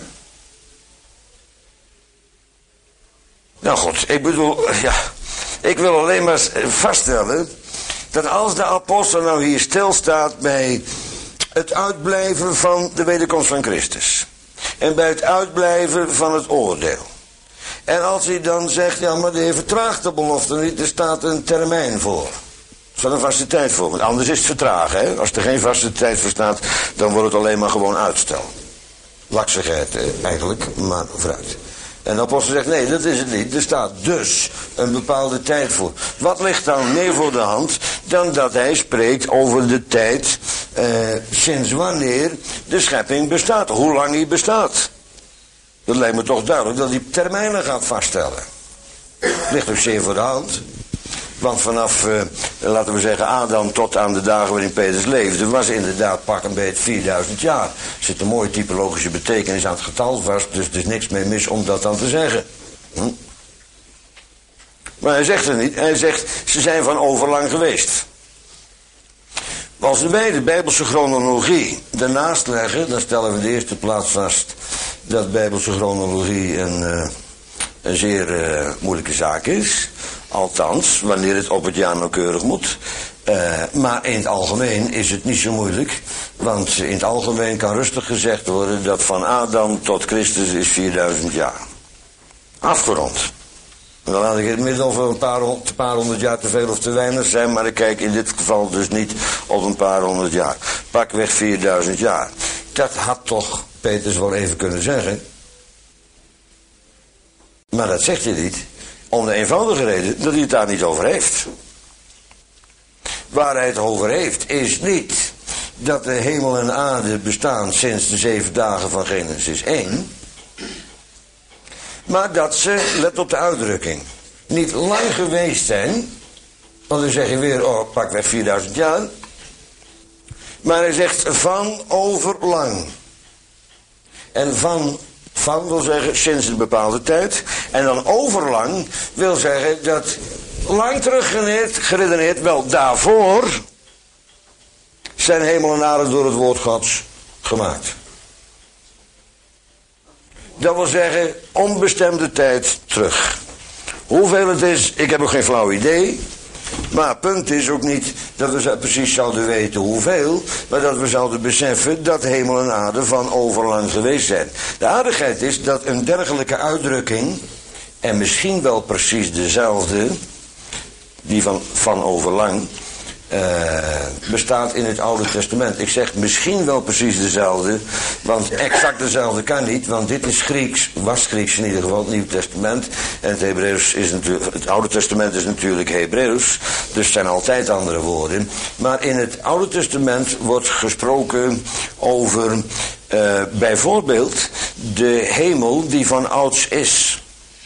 Nou goed, ik bedoel, ja, ik wil alleen maar vaststellen dat als de apostel nou hier stilstaat bij het uitblijven van de wederkomst van Christus en bij het uitblijven van het oordeel. En als hij dan zegt, ja, maar de Heer vertraagt de belofte niet, er staat een termijn voor. Er staat een vaste tijd voor, want anders is het vertragen. Hè? Als er geen vaste tijd voor staat, dan wordt het alleen maar gewoon uitstel. Laksigheid eigenlijk, maar vooruit. En de apostel zegt, nee, dat is het niet. Er staat dus een bepaalde tijd voor. Wat ligt dan meer voor de hand dan dat hij spreekt over de tijd sinds wanneer de schepping bestaat. Hoe lang die bestaat. Dat lijkt me toch duidelijk dat hij termijnen gaat vaststellen. Ligt ook zeer voor de hand. Want vanaf, laten we zeggen, Adam tot aan de dagen waarin Petrus leefde, was inderdaad pak een beetje 4000 jaar. Er zit een mooie typologische betekenis aan het getal vast, dus er is niks mee mis om dat dan te zeggen. Maar hij zegt het niet. Hij zegt, ze zijn van overlang geweest. Als wij de Bijbelse chronologie daarnaast leggen, dan stellen we in de eerste plaats vast dat Bijbelse chronologie een een zeer moeilijke zaak is. Althans, wanneer het op het jaar nauwkeurig moet. Maar in het algemeen is het niet zo moeilijk. Want in het algemeen kan rustig gezegd worden dat van Adam tot Christus is 4000 jaar. Afgerond. En dan laat ik het midden of een paar honderd jaar te veel of te weinig zijn. Maar ik kijk in dit geval dus niet op een paar honderd jaar. Pakweg 4000 jaar. Dat had toch Petrus wel even kunnen zeggen. Maar dat zegt hij niet. Om de eenvoudige reden dat hij het daar niet over heeft. Waar hij het over heeft is niet dat de hemel en aarde bestaan sinds de 7 dagen van Genesis 1. Maar dat ze, let op de uitdrukking, niet lang geweest zijn. Want dan zeg je weer, oh pakweg 4000 jaar. Maar hij zegt van overlang. En van wil zeggen sinds een bepaalde tijd. En dan overlang wil zeggen dat lang terug geredeneerd, wel daarvoor zijn hemel en aarde door het woord Gods gemaakt. Dat wil zeggen onbestemde tijd terug. Hoeveel het is, ik heb ook geen flauw idee. Maar het punt is ook niet dat we precies zouden weten hoeveel, maar dat we zouden beseffen dat hemel en aarde van overlang geweest zijn. De aardigheid is dat een dergelijke uitdrukking, en misschien wel precies dezelfde, die van overlang, bestaat in het Oude Testament. Ik zeg misschien wel precies dezelfde, want exact dezelfde kan niet, want dit is Grieks, was Grieks in ieder geval, het Nieuw Testament. En het Hebreeuws is natuurlijk, het Oude Testament is natuurlijk Hebreeuws, dus het zijn altijd andere woorden. Maar in het Oude Testament wordt gesproken over bijvoorbeeld de hemel die van ouds is.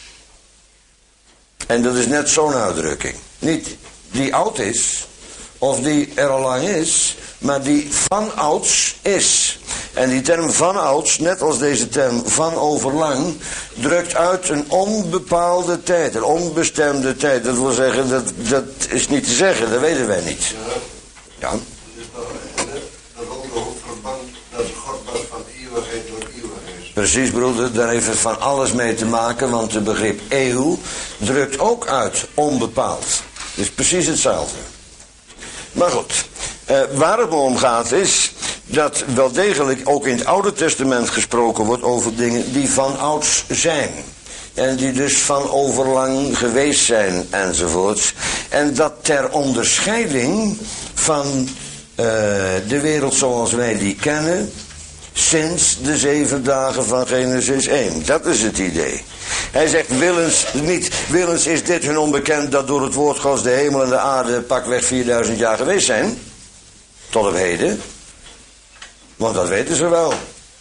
En dat is net zo'n uitdrukking. Niet die oud is, of die er al lang is, maar die van ouds is. En die term van ouds, net als deze term van overlang, drukt uit een onbepaalde tijd, een onbestemde tijd. Dat wil zeggen, dat is niet te zeggen, dat weten wij niet. Ja. Dat ook verband dat God was van eeuwigheid tot eeuwigheid. Precies, broeder, daar heeft het van alles mee te maken, want het begrip eeuw drukt ook uit onbepaald. Het is precies hetzelfde. Maar goed, waar het me om gaat is dat wel degelijk ook in het Oude Testament gesproken wordt over dingen die van ouds zijn. En die dus van overlang geweest zijn enzovoorts. En dat ter onderscheiding van de wereld zoals wij die kennen, sinds de 7 dagen van Genesis 1. Dat is het idee. Hij zegt willens is dit hun onbekend dat door het woord Gods de hemel en de aarde pakweg 4000 jaar geweest zijn. Tot op heden. Want dat weten ze wel.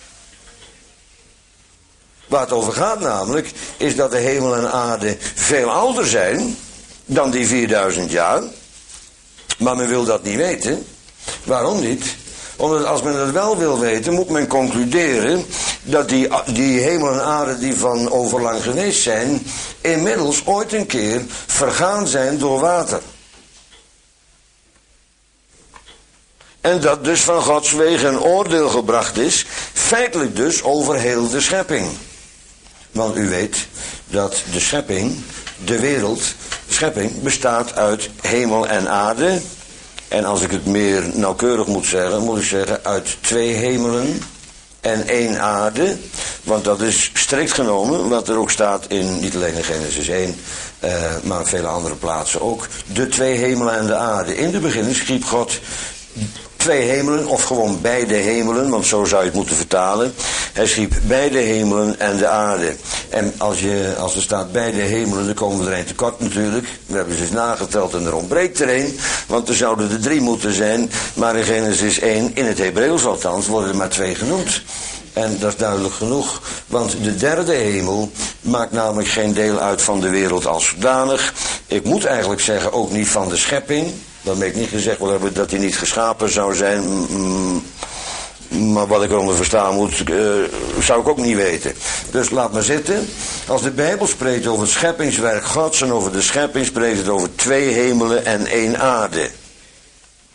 Waar het over gaat namelijk is dat de hemel en aarde veel ouder zijn dan die 4000 jaar. Maar men wil dat niet weten. Waarom niet? Omdat als men dat wel wil weten, moet men concluderen dat die hemel en aarde die van overlang geweest zijn, inmiddels ooit een keer vergaan zijn door water. En dat dus van Gods wegen een oordeel gebracht is, feitelijk dus over heel de schepping. Want u weet dat de schepping, de wereld, schepping, bestaat uit hemel en aarde. En als ik het meer nauwkeurig moet ik zeggen uit 2 hemelen en 1 aarde. Want dat is strikt genomen, wat er ook staat in, niet alleen in Genesis 1, maar in vele andere plaatsen ook. De 2 hemelen en de aarde. In de beginning schiep God 2 hemelen, of gewoon beide hemelen, want zo zou je het moeten vertalen. Hij schiep beide hemelen en de aarde. En als er staat beide hemelen, dan komen we er 1 tekort natuurlijk. We hebben ze eens nageteld en er ontbreekt er 1, want er zouden er 3 moeten zijn. Maar in Genesis 1, in het Hebreeuws althans, worden er maar 2 genoemd. En dat is duidelijk genoeg, want de 3e hemel maakt namelijk geen deel uit van de wereld als zodanig. Ik moet eigenlijk zeggen, ook niet van de schepping. Dan ben ik niet gezegd dat hij niet geschapen zou zijn. Maar wat ik eronder verstaan moet, zou ik ook niet weten. Dus laat maar zitten. Als de Bijbel spreekt over het scheppingswerk Gods en over de schepping, spreekt het over 2 hemelen en 1 aarde.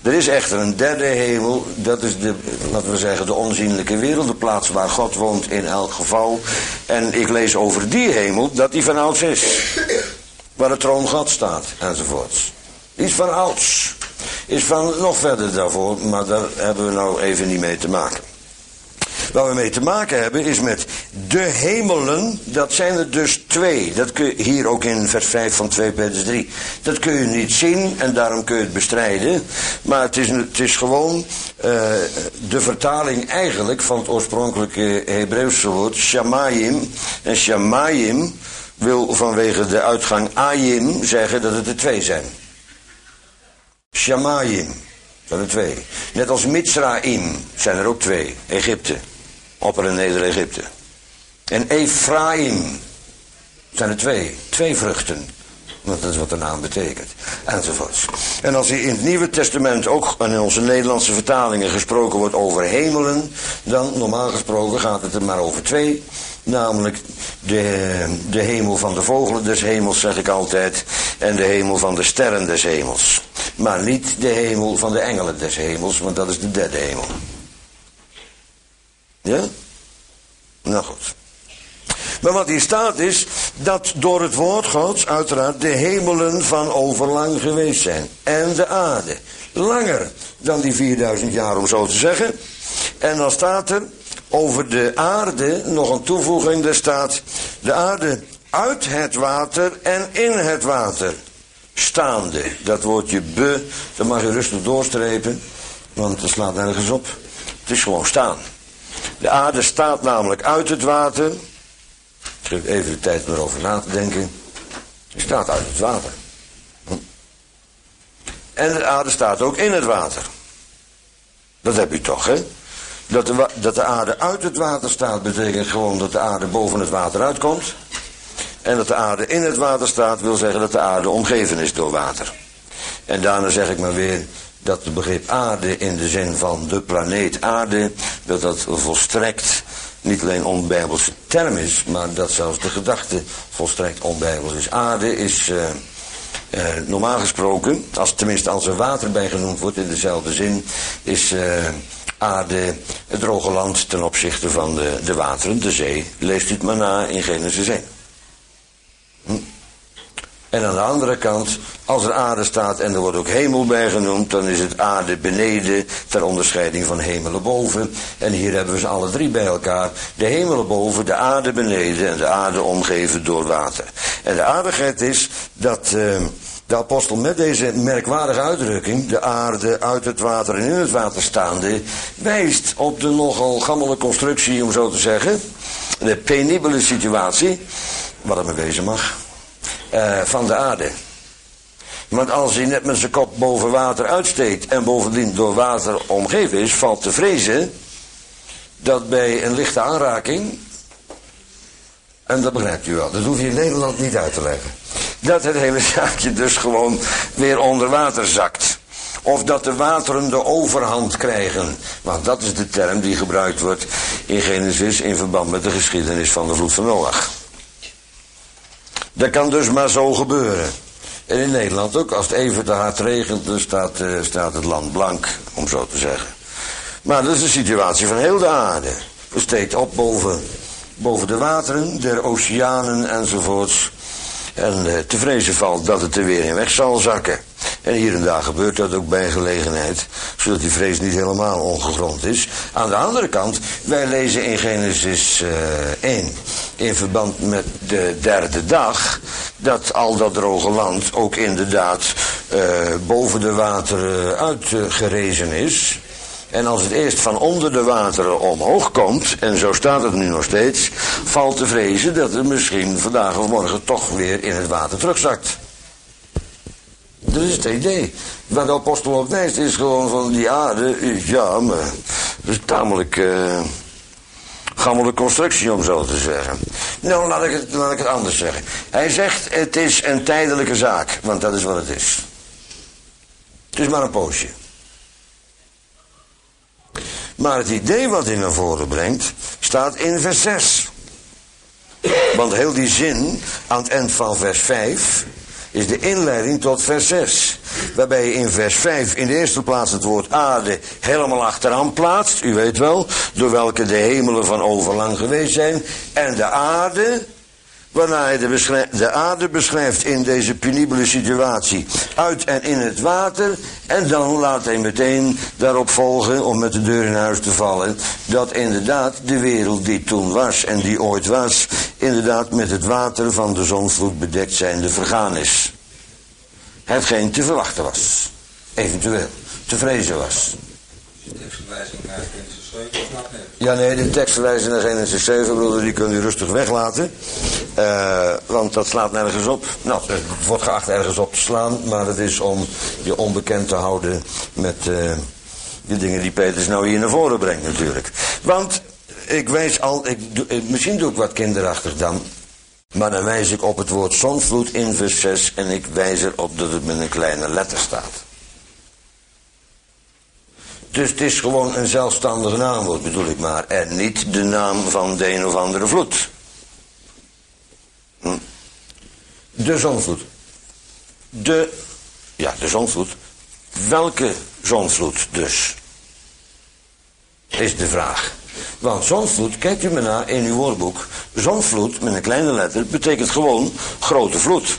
Er is echter een derde hemel, dat is de, laten we zeggen, de onzienlijke wereld, de plaats waar God woont in elk geval. En ik lees over die hemel, dat die van ouds is. Waar de troon God staat, enzovoorts. Die is van ouds. Is van nog verder daarvoor, maar daar hebben we nou even niet mee te maken. Waar we mee te maken hebben is met de hemelen, dat zijn er dus twee. Dat kun je hier ook in vers 5 van 2 Petrus 3. Dat kun je niet zien en daarom kun je het bestrijden. Maar het is gewoon de vertaling eigenlijk van het oorspronkelijke Hebreeuwse woord shamayim. En shamayim wil vanwege de uitgang ayim zeggen dat het er twee zijn. Shamayim, zijn er twee. Net als Mitzraim zijn er ook twee. Egypte. Opper- en Neder-Egypte. En Ephraim zijn er twee. Twee vruchten. Want dat is wat de naam betekent. Enzovoorts. En als hier in het Nieuwe Testament ook in onze Nederlandse vertalingen gesproken wordt over hemelen, dan normaal gesproken gaat het er maar over twee. Namelijk de hemel van de vogelen des hemels, zeg ik altijd. En de hemel van de sterren des hemels. Maar niet de hemel van de engelen des hemels, want dat is de derde hemel. Ja? Nou goed. Maar wat hier staat is dat door het woord Gods uiteraard de hemelen van overlang geweest zijn. En de aarde. Langer dan die 4000 jaar om zo te zeggen. En dan staat er over de aarde nog een toevoeging. Er staat de aarde uit het water en in het water staande. Dat woordje be, dat mag je rustig doorstrepen. Want het slaat nergens op. Het is gewoon staan. De aarde staat namelijk uit het water. Ik geef even de tijd om erover na te denken. Die staat uit het water. En de aarde staat ook in het water. Dat heb je toch, hè? Dat de aarde uit het water staat betekent gewoon dat de aarde boven het water uitkomt. En dat de aarde in het water staat wil zeggen dat de aarde omgeven is door water. En daarna zeg ik maar weer dat het begrip aarde in de zin van de planeet aarde, dat volstrekt niet alleen onbijbelse term is, maar dat zelfs de gedachte volstrekt onbijbels is. Aarde is normaal gesproken, tenminste als er water bij genoemd wordt in dezelfde zin, is aarde het droge land ten opzichte van de wateren, de zee. Leest u het maar na in Genesis 1. En aan de andere kant, als er aarde staat en er wordt ook hemel bij genoemd, dan is het aarde beneden ter onderscheiding van hemelen boven. En hier hebben we ze alle drie bij elkaar. De hemelen boven, de aarde beneden en de aarde omgeven door water. En de aardigheid is dat de apostel met deze merkwaardige uitdrukking, de aarde uit het water en in het water staande, wijst op de nogal gammele constructie, om zo te zeggen, de penibele situatie, wat er mee wezen mag, van de aarde. Want als hij net met zijn kop boven water uitsteekt en bovendien door water omgeven is, valt te vrezen dat bij een lichte aanraking, en dat begrijpt u wel, dat hoef je in Nederland niet uit te leggen, dat het hele zaakje dus gewoon weer onder water zakt. Of dat de wateren de overhand krijgen. Want dat is de term die gebruikt wordt in Genesis in verband met de geschiedenis van de vloed van Noach. Dat kan dus maar zo gebeuren. En in Nederland ook, als het even te hard regent, dan staat het land blank, om zo te zeggen. Maar dat is de situatie van heel de aarde. Het steekt op boven de wateren, der oceanen enzovoorts. En te vrezen valt dat het er weer in weg zal zakken. En hier en daar gebeurt dat ook bij gelegenheid, zodat die vrees niet helemaal ongegrond is. Aan de andere kant, wij lezen in Genesis 1, in verband met de derde dag, dat al dat droge land ook inderdaad boven de wateren uitgerezen is. En als het eerst van onder de wateren omhoog komt, en zo staat het nu nog steeds, valt te vrezen dat het misschien vandaag of morgen toch weer in het water terugzakt. Dat is het idee. Waar de apostel op wijst is gewoon van die aarde, ja, maar dat is tamelijk gammele constructie, om zo te zeggen. Nou, laat ik het anders zeggen. Hij zegt, het is een tijdelijke zaak, want dat is wat het is. Het is maar een poosje. Maar het idee wat hij naar voren brengt, staat in vers 6. Want heel die zin, aan het eind van vers 5, is de inleiding tot vers 6. waarbij je in vers 5 in de eerste plaats het woord aarde helemaal achteraan plaatst. U weet wel, door welke de hemelen van overlang geweest zijn. En de aarde, waarna hij de aarde beschrijft in deze penibele situatie, uit en in het water. En dan laat hij meteen daarop volgen, om met de deur in huis te vallen, dat inderdaad de wereld die toen was en die ooit was, inderdaad met het water van de zondvloed bedekt zijnde vergaan is. Hetgeen te verwachten was, eventueel te vrezen was. De tekstverwijzing naar Genesis 7 of laat nemen? Ja, nee, de tekstverwijzing naar Genesis 7, broeder, die kunt u rustig weglaten. Want dat slaat nergens op. Nou, het wordt geacht ergens op te slaan, maar het is om je onbekend te houden met de dingen die Petrus nou hier naar voren brengt natuurlijk. Want ik wijs al, misschien doe ik wat kinderachtig dan, maar dan wijs ik op het woord zondvloed in vers 6 en ik wijs erop dat het met een kleine letter staat. Dus het is gewoon een zelfstandig naamwoord, bedoel ik maar. En niet de naam van de een of andere vloed. De zondvloed. De zondvloed. Welke zondvloed dus? Is de vraag. Want zondvloed, kijkt u maar na in uw woordenboek. Zondvloed, met een kleine letter, betekent gewoon grote vloed.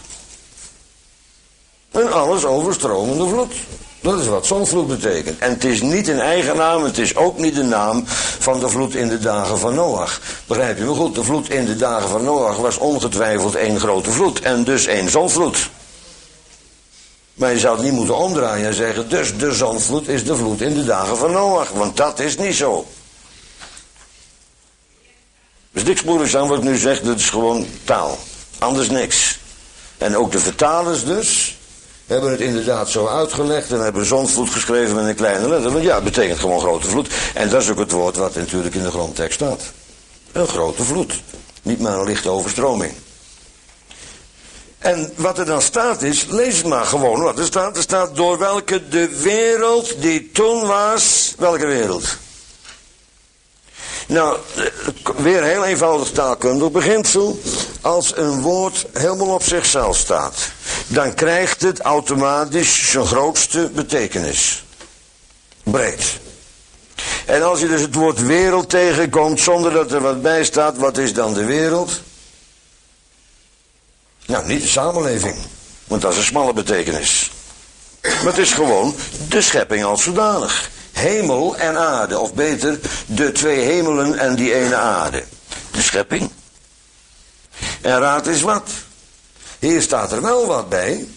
Een alles overstromende vloed. Dat is wat zondvloed betekent. En het is niet een eigen naam, het is ook niet de naam van de vloed in de dagen van Noach. Begrijp je me goed? De vloed in de dagen van Noach was ongetwijfeld één grote vloed. En dus één zondvloed. Maar je zou het niet moeten omdraaien en zeggen, dus de zondvloed is de vloed in de dagen van Noach. Want dat is niet zo. Er is niks moeilijks aan wat ik nu zeg, dat is gewoon taal. Anders niks. En ook de vertalers dus hebben het inderdaad zo uitgelegd en hebben zondvloed geschreven met een kleine letter. Want ja, het betekent gewoon grote vloed. En dat is ook het woord wat natuurlijk in de grondtekst staat. Een grote vloed. Niet maar een lichte overstroming. En wat er dan staat is, lees het maar gewoon wat er staat. Er staat door welke de wereld die toen was. Welke wereld? Nou, weer een heel eenvoudig taalkundig beginsel. Als een woord helemaal op zichzelf staat, dan krijgt het automatisch zijn grootste betekenis. Breed. En als je dus het woord wereld tegenkomt zonder dat er wat bij staat, wat is dan de wereld? Nou, niet de samenleving, want dat is een smalle betekenis. Maar het is gewoon de schepping als zodanig. Hemel en aarde, of beter, de twee hemelen en die ene aarde. De schepping. En raad eens wat. Hier staat er wel wat bij.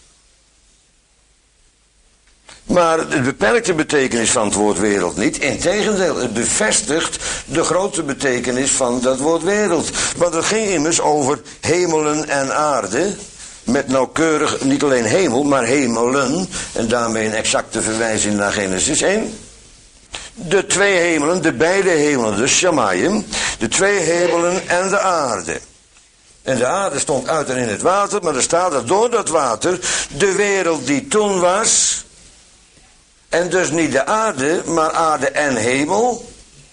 Maar het beperkt de betekenis van het woord wereld niet. Integendeel, het bevestigt de grote betekenis van dat woord wereld. Want het ging immers over hemelen en aarde. Met nauwkeurig, niet alleen hemel, maar hemelen. En daarmee een exacte verwijzing naar Genesis 1. De twee hemelen, de beide hemelen, dus Shamayim. De twee hemelen en de aarde. En de aarde stond uit en in het water, maar er staat er door dat water de wereld die toen was. En dus niet de aarde, maar aarde en hemel.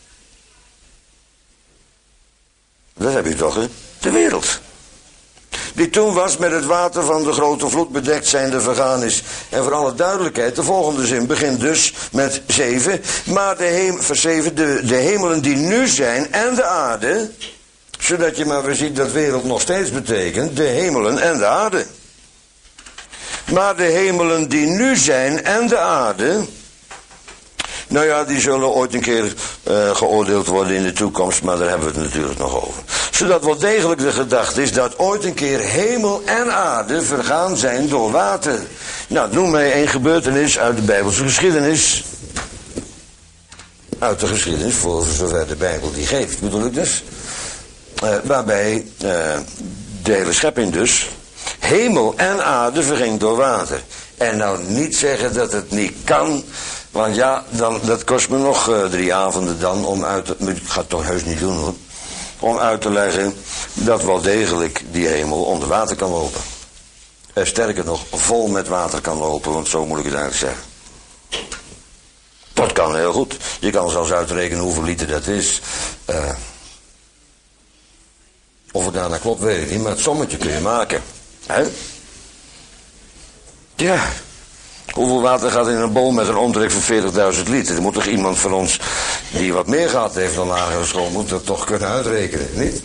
Dat heb je toch, hè? De wereld. Die toen was met het water van de grote vloed bedekt zijnde vergaan is. En voor alle duidelijkheid, de volgende zin begint dus met 7. Maar vers 7, de hemelen die nu zijn en de aarde, zodat je maar weer ziet dat wereld nog steeds betekent, de hemelen en de aarde. Maar de hemelen die nu zijn en de aarde, nou ja, die zullen ooit een keer geoordeeld worden in de toekomst, maar daar hebben we het natuurlijk nog over. Zodat wel degelijk de gedachte is dat ooit een keer hemel en aarde vergaan zijn door water. Nou, noem mij een gebeurtenis uit de Bijbelse geschiedenis. Uit de geschiedenis, voor zover de Bijbel die geeft, bedoel ik dus. Waarbij de hele schepping dus, hemel en aarde verging door water. En nou niet zeggen dat het niet kan. Want ja, dat kost me nog 3 avonden dan om uit te... Ik ga het toch heus niet doen hoor. Om uit te leggen dat wel degelijk die hemel onder water kan lopen. Sterker nog, vol met water kan lopen, want zo moet ik het eigenlijk zeggen. Dat kan heel goed. Je kan zelfs uitrekenen hoeveel liter dat is. Of het daarna klopt, weet ik niet, maar het sommetje kun je maken. Hè? Ja. Hoeveel water gaat in een bol met een omtrek van 40.000 liter? Er moet toch iemand van ons die wat meer gehad heeft dan lagere school, moet dat toch kunnen uitrekenen, niet?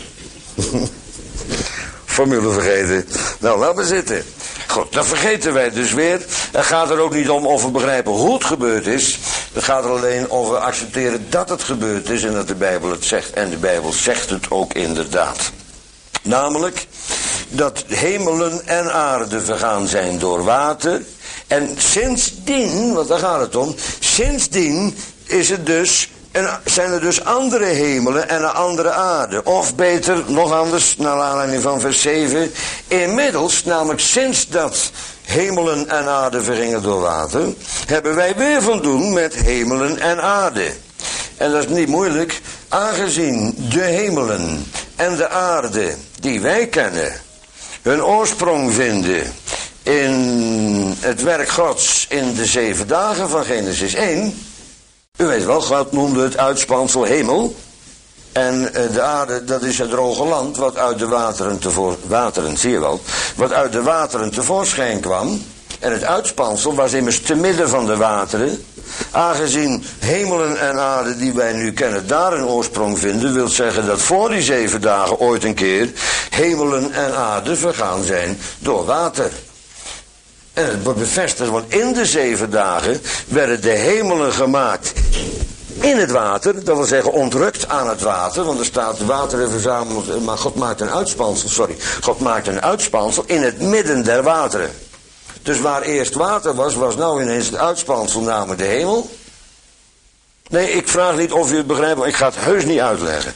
Formule vergeten. Nou, laat maar zitten. Goed, dat vergeten wij dus weer. Het gaat er ook niet om of we begrijpen hoe het gebeurd is. Het gaat er alleen om we accepteren dat het gebeurd is en dat de Bijbel het zegt. En de Bijbel zegt het ook inderdaad. Namelijk dat hemelen en aarde vergaan zijn door water. En sindsdien, want daar gaat het om, sindsdien is het dus, zijn er dus andere hemelen en een andere aarde. Of beter, nog anders, naar aanleiding van vers 7. Inmiddels, namelijk sinds dat hemelen en aarde vergingen door water, hebben wij weer van doen met hemelen en aarde. En dat is niet moeilijk, aangezien de hemelen en de aarde die wij kennen hun oorsprong vinden in het werk Gods in de 7 dagen van Genesis 1. U weet wel, God noemde het uitspansel hemel. En de aarde, dat is het droge land wat uit de wateren, zie je wel, wat uit de wateren tevoorschijn kwam. En het uitspansel was immers te midden van de wateren. Aangezien hemelen en aarde die wij nu kennen daar een oorsprong vinden, wil zeggen dat voor die 7 dagen ooit een keer hemelen en aarde vergaan zijn door water. En het wordt bevestigd, want in de 7 dagen werden de hemelen gemaakt in het water. Dat wil zeggen ontrukt aan het water, want er staat water verzameld, maar God maakt een uitspansel, God maakt een uitspansel in het midden der wateren. Dus waar eerst water was, was nou ineens het uitspansel, namelijk de hemel. Nee, ik vraag niet of u het begrijpt, maar ik ga het heus niet uitleggen.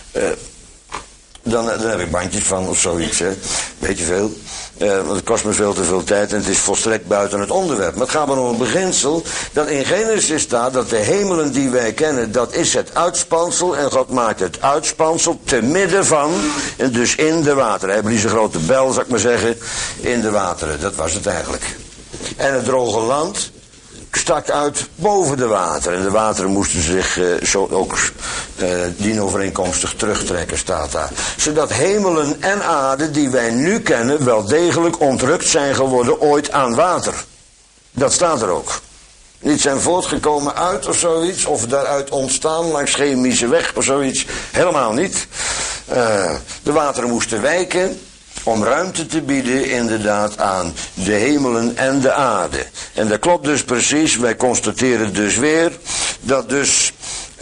Dan heb ik bandjes van of zoiets, hè. Weet je veel. Want het kost me veel te veel tijd en het is volstrekt buiten het onderwerp. Maar het gaat maar om een beginsel dat in Genesis staat dat de hemelen die wij kennen, dat is het uitspansel. En God maakt het uitspansel te midden van, en dus in de wateren. Hebben die zo'n grote bel, zou ik maar zeggen, in de wateren. Dat was het eigenlijk. En het droge land stak uit boven de wateren. En de wateren moesten zich zo ook dienovereenkomstig terugtrekken, staat daar. Zodat hemelen en aarde die wij nu kennen wel degelijk ontrukt zijn geworden ooit aan water. Dat staat er ook. Niet zijn voortgekomen uit of zoiets, of daaruit ontstaan langs chemische weg of zoiets. Helemaal niet. De wateren moesten wijken om ruimte te bieden inderdaad aan de hemelen en de aarde. En dat klopt dus precies, wij constateren dus weer dat dus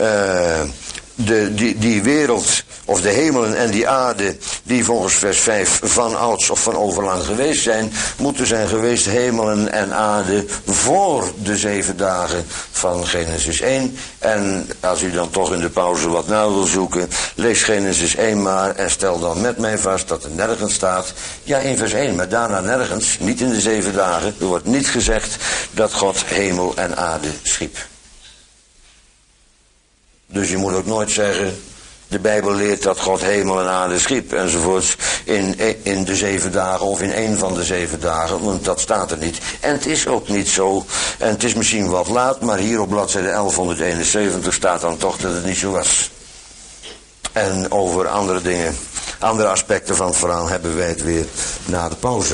die wereld, of de hemelen en die aarde, die volgens vers 5 van ouds of van overlang geweest zijn, moeten zijn geweest hemelen en aarde voor de 7 dagen van Genesis 1. En als u dan toch in de pauze wat na wil zoeken, lees Genesis 1 maar en stel dan met mij vast dat er nergens staat, ja in vers 1, maar daarna nergens, niet in de 7 dagen, er wordt niet gezegd dat God hemel en aarde schiep. Dus je moet ook nooit zeggen, de Bijbel leert dat God hemel en aarde schiep enzovoorts in de 7 dagen of in een van de 7 dagen, want dat staat er niet. En het is ook niet zo, en het is misschien wat laat, maar hier op bladzijde 1171 staat dan toch dat het niet zo was. En over andere dingen, andere aspecten van het verhaal hebben wij het weer na de pauze.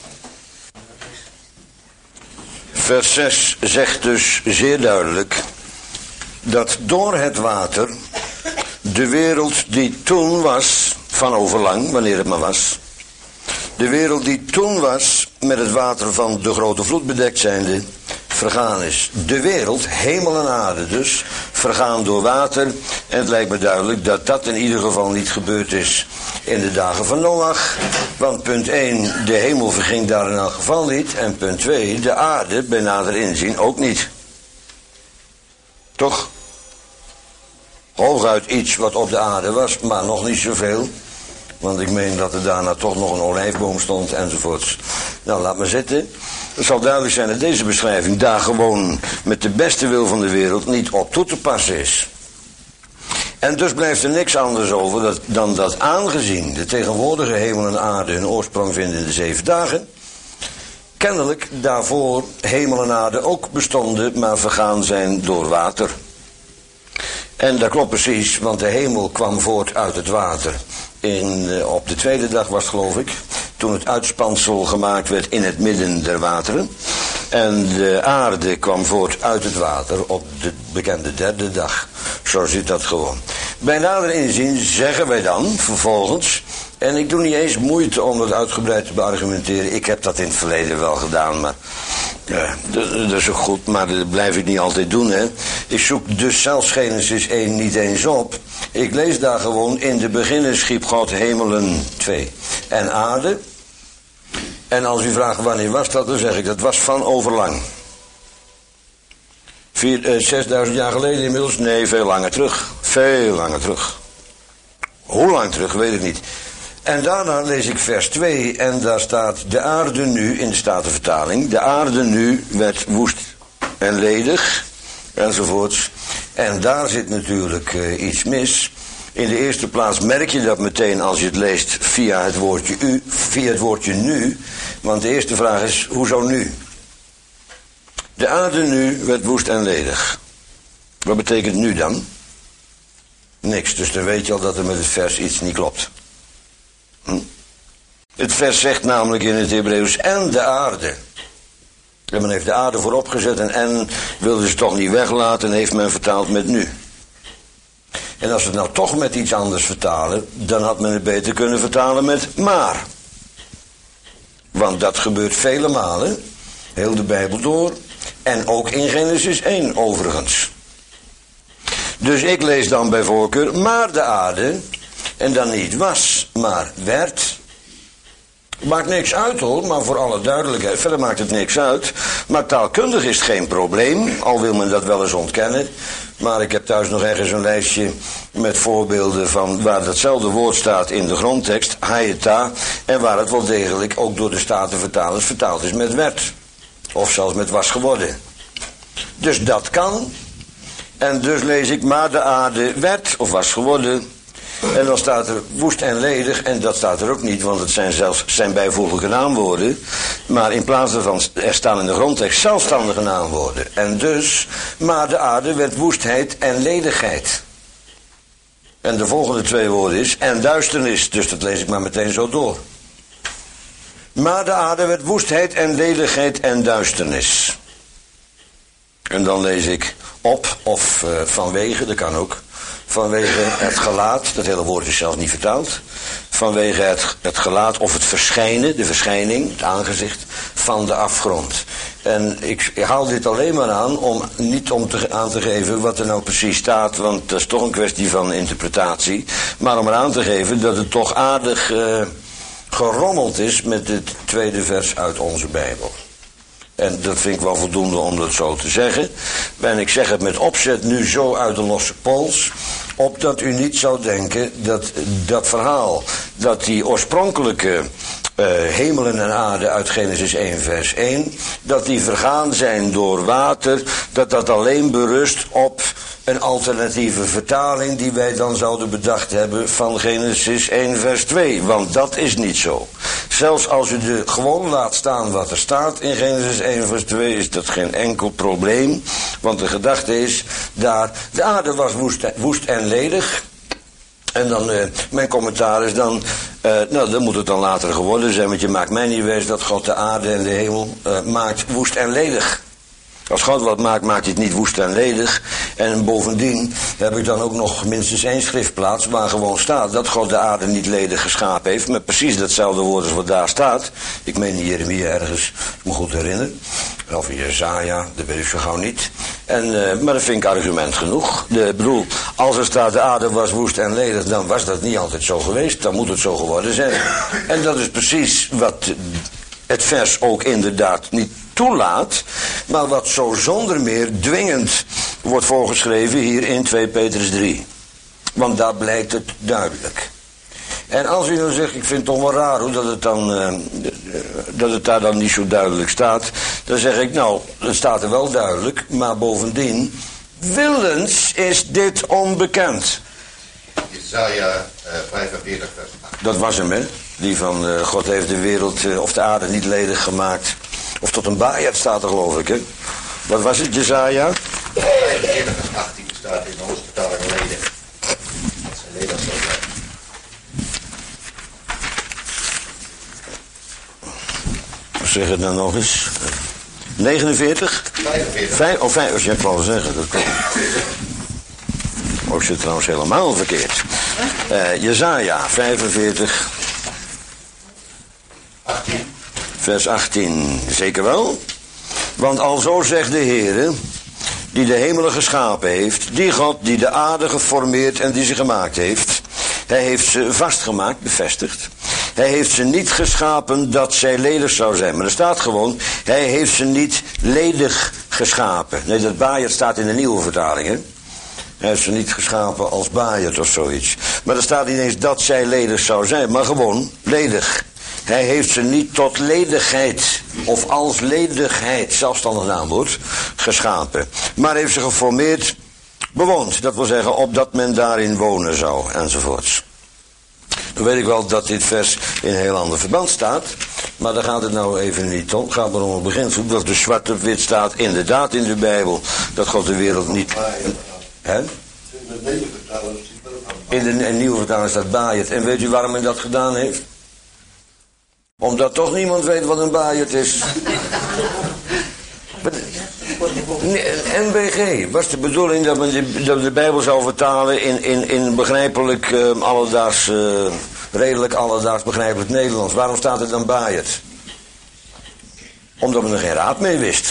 Vers 6 zegt dus zeer duidelijk dat door het water de wereld die toen was, van overlang, wanneer het maar was, de wereld die toen was, met het water van de grote vloed bedekt zijnde, vergaan is. De wereld, hemel en aarde dus, vergaan door water. En het lijkt me duidelijk dat dat in ieder geval niet gebeurd is in de dagen van Noach. Want punt 1, de hemel verging daar in elk geval niet. En punt 2, de aarde, bij nader inzien, ook niet. Toch? Hooguit iets wat op de aarde was, maar nog niet zoveel. Want ik meen dat er daarna toch nog een olijfboom stond enzovoorts. Nou, laat maar zitten. Het zal duidelijk zijn dat deze beschrijving daar gewoon met de beste wil van de wereld niet op toe te passen is. En dus blijft er niks anders over dan dat aangezien de tegenwoordige hemel en aarde hun oorsprong vinden in de 7 dagen, kennelijk daarvoor hemel en aarde ook bestonden, maar vergaan zijn door water. En dat klopt precies, want de hemel kwam voort uit het water. Op de 2e dag was het, geloof ik, toen het uitspansel gemaakt werd in het midden der wateren. En de aarde kwam voort uit het water op de bekende derde dag. Zo zit dat gewoon. Bij nader inzien zeggen wij dan vervolgens, en ik doe niet eens moeite om het uitgebreid te beargumenteren. Ik heb dat in het verleden wel gedaan, maar dat is ook goed, maar dat blijf ik niet altijd doen, hè. Ik zoek dus zelfs Genesis 1 niet eens op. Ik lees daar gewoon, in de beginnen schiep God hemelen 2 en aarde. En als u vraagt wanneer was dat, dan zeg ik dat was van overlang. 6000 jaar geleden inmiddels? Nee, veel langer terug. Veel langer terug. Hoe lang terug, weet ik niet. En daarna lees ik vers 2 en daar staat: de aarde nu, in de Statenvertaling, de aarde nu werd woest en ledig, enzovoorts. En daar zit natuurlijk iets mis. In de eerste plaats merk je dat meteen als je het leest via het woordje nu. Want de eerste vraag is, hoezo nu? De aarde nu werd woest en ledig. Wat betekent nu dan? Niks, dus dan weet je al dat er met het vers iets niet klopt. Het vers zegt namelijk in het Hebreeuws en de aarde. En men heeft de aarde voorop gezet en wilde ze toch niet weglaten en heeft men vertaald met nu. En als we het nou toch met iets anders vertalen, dan had men het beter kunnen vertalen met maar. Want dat gebeurt vele malen, heel de Bijbel door, en ook in Genesis 1 overigens. Dus ik lees dan bij voorkeur maar de aarde, en dan niet was, maar werd. Maakt niks uit hoor, maar voor alle duidelijkheid, verder maakt het niks uit. Maar taalkundig is het geen probleem, al wil men dat wel eens ontkennen. Maar ik heb thuis nog ergens een lijstje met voorbeelden van waar datzelfde woord staat in de grondtekst, hayeta, en waar het wel degelijk ook door de Statenvertalers vertaald is met werd. Of zelfs met was geworden. Dus dat kan. En dus lees ik maar de aarde werd of was geworden. En dan staat er woest en ledig, en dat staat er ook niet, want het zijn zelfs zijn bijvoeglijke naamwoorden. Maar in plaats daarvan, er staan in de grondtekst zelfstandige naamwoorden. En dus, maar de aarde werd woestheid en ledigheid. En de volgende twee woorden is, en duisternis, dus dat lees ik maar meteen zo door. Maar de aarde werd woestheid en ledigheid en duisternis. En dan lees ik op of vanwege, dat kan ook. Vanwege het gelaat, dat hele woord is zelfs niet vertaald. Vanwege het gelaat of het verschijnen, de verschijning, het aangezicht van de afgrond. En ik haal dit alleen maar aan om niet aan te geven wat er nou precies staat, want dat is toch een kwestie van interpretatie. Maar om eraan te geven dat het toch aardig gerommeld is met het tweede vers uit onze Bijbel. En dat vind ik wel voldoende om dat zo te zeggen. En ik zeg het met opzet nu zo uit de losse pols, opdat u niet zou denken dat dat verhaal, dat die oorspronkelijke hemelen en aarde uit Genesis 1 vers 1, dat die vergaan zijn door water, dat dat alleen berust op een alternatieve vertaling die wij dan zouden bedacht hebben van Genesis 1 vers 2. Want dat is niet zo. Zelfs als u er gewoon laat staan wat er staat in Genesis 1 vers 2 is dat geen enkel probleem. Want de gedachte is daar, de aarde was woest en ledig. En dan, mijn commentaar is dan, dan moet het dan later geworden zijn, want je maakt mij niet wijs dat God de aarde en de hemel maakt woest en ledig. Als God wat maakt, maakt hij het niet woest en ledig. En bovendien heb ik dan ook nog minstens één schriftplaats waar gewoon staat dat God de aarde niet ledig geschapen heeft. Met precies datzelfde woord als wat daar staat. Ik meen in Jeremia ergens, ik me goed herinneren. Of in Jesaja, dat weet ik zo gauw niet. Maar dat vind ik argument genoeg. Ik bedoel, als er staat de aarde was woest en ledig, dan was dat niet altijd zo geweest. Dan moet het zo geworden zijn. En dat is precies wat het vers ook inderdaad niet toelaat, maar wat zo zonder meer dwingend wordt voorgeschreven hier in 2 Petrus 3. Want daar blijkt het duidelijk. En als u nou zegt, ik vind het toch wel raar hoe dat het daar dan niet zo duidelijk staat, dan zeg ik, nou, het staat er wel duidelijk, maar bovendien, willens is dit onbekend. Jesaja 45 vers 8. Dat was hem, hè? Die van God heeft de wereld of de aarde niet ledig gemaakt. Of tot een baaierd staat er, geloof ik, hè? Wat was het, Jesaja? 45 vers 18 staat in de Hoofdvertaling ledig. Dat zijn ledig zo zijn. Zeg het nou nog eens. 49? 45. Oh, ja, ik wou zeggen, dat klopt. Ook zit trouwens helemaal verkeerd. Jesaja 45. 18. Vers 18. Zeker wel? Want alzo zegt de Heere, die de hemelen geschapen heeft, die God die de aarde geformeerd en die ze gemaakt heeft. Hij heeft ze vastgemaakt, bevestigd. Hij heeft ze niet geschapen dat zij ledig zou zijn. Maar er staat gewoon, hij heeft ze niet ledig geschapen. Nee, dat baaierd staat in de nieuwe vertaling, hè. Hij heeft ze niet geschapen als baaierd of zoiets. Maar er staat niet eens dat zij ledig zou zijn, maar gewoon ledig. Hij heeft ze niet tot ledigheid of als ledigheid, zelfstandig naamwoord, geschapen. Maar heeft ze geformeerd, bewoond. Dat wil zeggen, opdat men daarin wonen zou, enzovoorts. Dan weet ik wel dat dit vers in een heel ander verband staat. Maar daar gaat het nou even niet om. Het gaat maar om het beginsel. Dat de zwart op wit staat inderdaad in de Bijbel. Dat God de wereld niet... Hè? In de nieuwe vertaling staat baaierd. En weet u waarom hij dat gedaan heeft? Omdat toch niemand weet wat een baaierd is. Een NBG was de bedoeling dat men de Bijbel zou vertalen in begrijpelijk alledaags, redelijk alledaags begrijpelijk Nederlands. Waarom staat er dan baaierd? Omdat men er geen raad mee wist.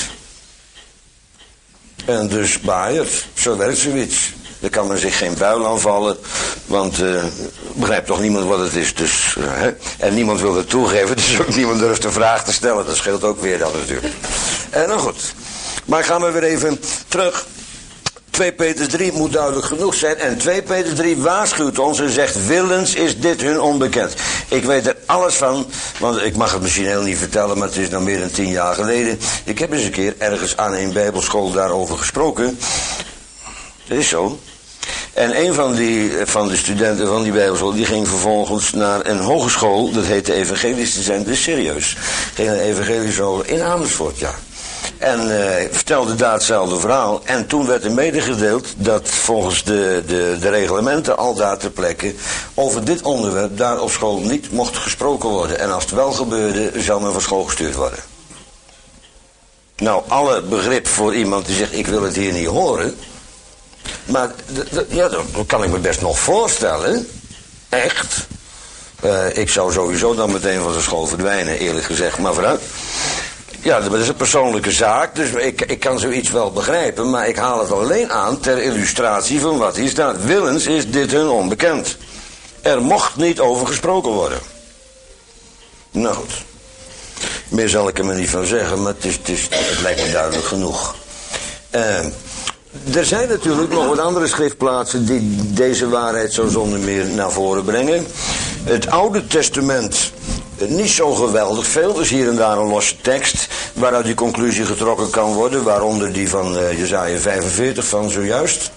En dus baaierd, zo werkt zoiets. Daar kan men zich geen buil aanvallen, want begrijpt toch niemand wat het is. Dus, en niemand wil het toegeven, dus ook niemand durft een vraag te stellen. Dat scheelt ook weer dat natuurlijk. Nou goed, maar gaan we weer even terug. 2 Petrus 3 moet duidelijk genoeg zijn. En 2 Petrus 3 waarschuwt ons en zegt, willens is dit hun onbekend. Ik weet er alles van, want ik mag het misschien heel niet vertellen, maar het is nou meer dan 10 jaar geleden. Ik heb eens een keer ergens aan een bijbelschool daarover gesproken. Dat is zo. En een van de studenten van die bijbelschool, die ging vervolgens naar een hogeschool, dat heette Evangelische Centrum, serieus. Ging naar Evangelische school in Amersfoort, ja. En vertelde daar hetzelfde verhaal. En toen werd er medegedeeld dat volgens de reglementen al daar ter plekke over dit onderwerp daar op school niet mocht gesproken worden. En als het wel gebeurde, zou men van school gestuurd worden. Nou, alle begrip voor iemand die zegt, ik wil het hier niet horen. Maar ja, dat kan ik me best nog voorstellen. Echt. Ik zou sowieso dan meteen van de school verdwijnen, eerlijk gezegd. Maar vooruit. Ja, dat is een persoonlijke zaak, dus ik kan zoiets wel begrijpen. Maar ik haal het alleen aan ter illustratie van wat hier staat. Willens is dit hun onbekend. Er mocht niet over gesproken worden. Nou goed. Meer zal ik er maar niet van zeggen, maar het lijkt me duidelijk genoeg. Er zijn natuurlijk nog wat andere schriftplaatsen die deze waarheid zo zonder meer naar voren brengen. Het Oude Testament, niet zo geweldig veel, dus hier en daar een losse tekst waaruit die conclusie getrokken kan worden, waaronder die van Jesaja 45 van zojuist.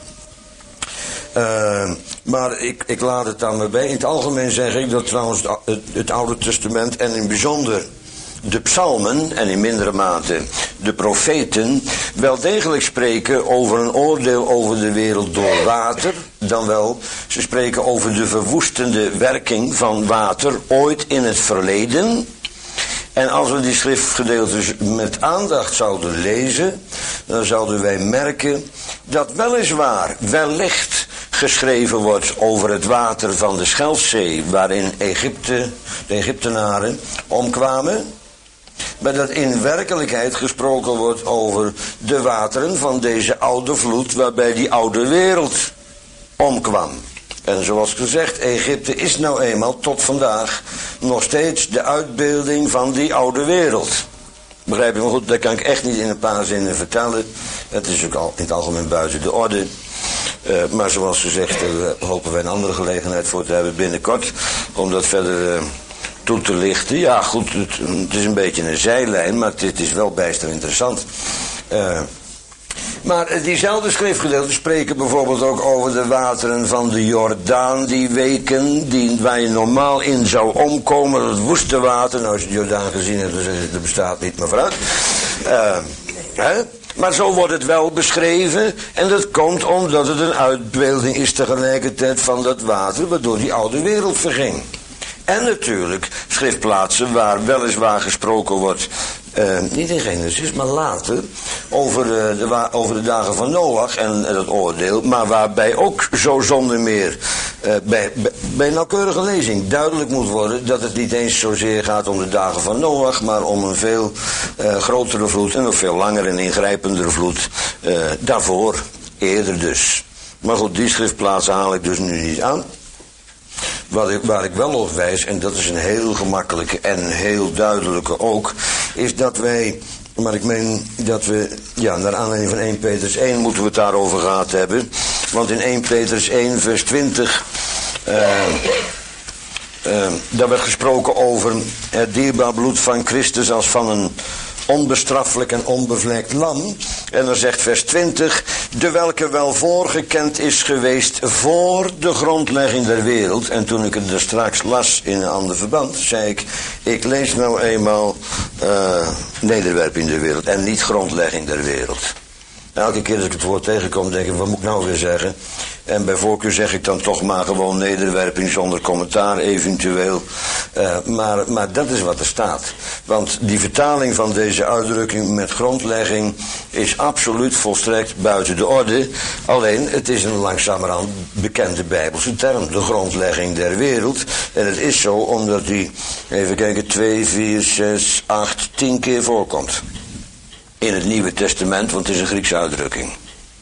Maar ik laat het dan maar bij. In het algemeen zeg ik dat trouwens het Oude Testament en in bijzonder de psalmen, en in mindere mate de profeten, wel degelijk spreken over een oordeel over de wereld door water. Dan wel, ze spreken over de verwoestende werking van water ooit in het verleden. En als we die schriftgedeeltes met aandacht zouden lezen, dan zouden wij merken dat weliswaar, wellicht geschreven wordt over het water van de Schelfzee, waarin de Egyptenaren omkwamen. Maar dat in werkelijkheid gesproken wordt over de wateren van deze oude vloed, waarbij die oude wereld omkwam. En zoals gezegd, Egypte is nou eenmaal tot vandaag nog steeds de uitbeelding van die oude wereld. Begrijp je me goed? Dat kan ik echt niet in een paar zinnen vertellen. Het is ook al in het algemeen buiten de orde. Maar zoals gezegd, daar hopen wij een andere gelegenheid voor te hebben binnenkort. Om dat verder toe te lichten. Ja goed, het is een beetje een zijlijn, maar het is wel bijster interessant. Maar diezelfde schriftgedeelten spreken bijvoorbeeld ook over de wateren van de Jordaan, die weken, waar je normaal in zou omkomen, het woeste water. Nou, als je de Jordaan gezien hebt, dan zeg je, dat bestaat niet, maar vooruit. Maar zo wordt het wel beschreven, en dat komt omdat het een uitbeelding is tegelijkertijd van dat water, waardoor die oude wereld verging. En natuurlijk schriftplaatsen waar weliswaar gesproken wordt niet in Genesis, maar later, over de dagen van Noach en het oordeel, maar waarbij ook zo zonder meer bij nauwkeurige lezing duidelijk moet worden dat het niet eens zozeer gaat om de dagen van Noach, maar om een veel grotere vloed en een veel langere en ingrijpendere vloed daarvoor, eerder dus. Maar goed, die schriftplaatsen haal ik dus nu niet aan. Waar ik wel op wijs, en dat is een heel gemakkelijke en heel duidelijke ook, is dat wij, maar ik meen dat we, naar aanleiding van 1 Petrus 1 moeten we het daarover gehad hebben. Want in 1 Petrus 1 vers 20, daar werd gesproken over het dierbaar bloed van Christus als van een onbestraffelijk en onbevlekt lam. En dan zegt vers 20, de welke wel voorgekend is geweest voor de grondlegging der wereld. En toen ik het er straks las in een ander verband, zei ik lees nou eenmaal nederwerping der wereld en niet grondlegging der wereld. Elke keer dat ik het woord tegenkom, denk ik, wat moet ik nou weer zeggen? En bij voorkeur zeg ik dan toch maar gewoon nederwerping zonder commentaar eventueel. Maar dat is wat er staat. Want die vertaling van deze uitdrukking met grondlegging is absoluut volstrekt buiten de orde. Alleen, het is een langzamerhand bekende Bijbelse term, de grondlegging der wereld. En het is zo omdat die, even kijken, 2, 4, 6, 8, 10 keer voorkomt. In het Nieuwe Testament, want het is een Griekse uitdrukking.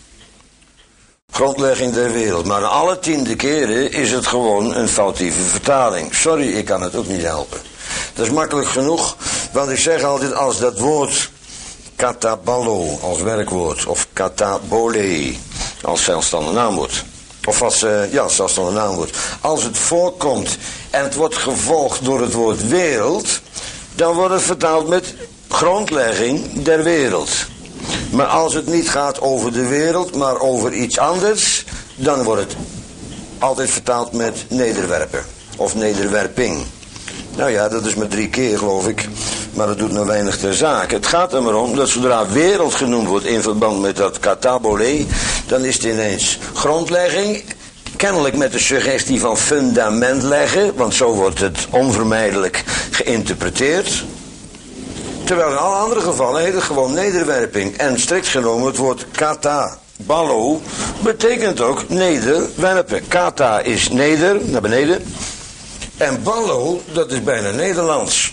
Grondlegging der wereld. Maar alle 10e keren is het gewoon een foutieve vertaling. Sorry, ik kan het ook niet helpen. Dat is makkelijk genoeg, want ik zeg altijd als dat woord kataballo als werkwoord of katabole als zelfstandig naamwoord. Of als zelfstandig naamwoord. Als het voorkomt en het wordt gevolgd door het woord wereld, dan wordt het vertaald met grondlegging der wereld. Maar als het niet gaat over de wereld, maar over iets anders, dan wordt het altijd vertaald met nederwerpen of nederwerping. Nou ja, dat is maar 3 keer geloof ik, maar dat doet nou weinig ter zake. Het gaat er maar om dat zodra wereld genoemd wordt in verband met dat katabole, dan is het ineens grondlegging, kennelijk met de suggestie van fundament leggen, want zo wordt het onvermijdelijk geïnterpreteerd. Terwijl in alle andere gevallen heet het gewoon nederwerping. En strikt genomen het woord kataballo betekent ook nederwerpen. Kata is neder, naar beneden. En ballo, dat is bijna Nederlands.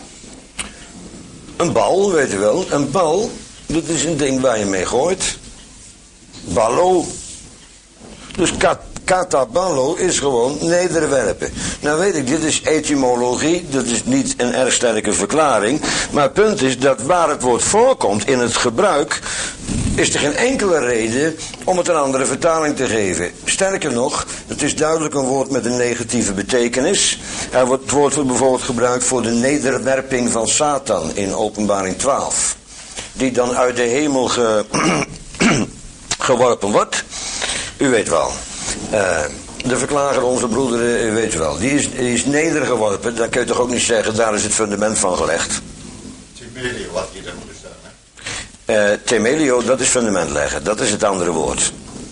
Een bal, weet u wel. Een bal, dat is een ding waar je mee gooit. Ballo. Dus kataballo is gewoon nederwerpen. Nou weet ik, dit is etymologie, dat is niet een erg sterke verklaring. Maar het punt is dat waar het woord voorkomt in het gebruik, is er geen enkele reden om het een andere vertaling te geven. Sterker nog, het is duidelijk een woord met een negatieve betekenis. Het woord wordt bijvoorbeeld gebruikt voor de nederwerping van Satan in Openbaring 12. Die dan uit de hemel geworpen wordt. U weet wel. De verklager, onze broeder, u weet wel. Die is nedergeworpen. Dan kun je toch ook niet zeggen, daar is het fundament van gelegd. Temelio had hier dan moeten staan, hè? Temelio, dat is fundament leggen. Dat is het andere woord.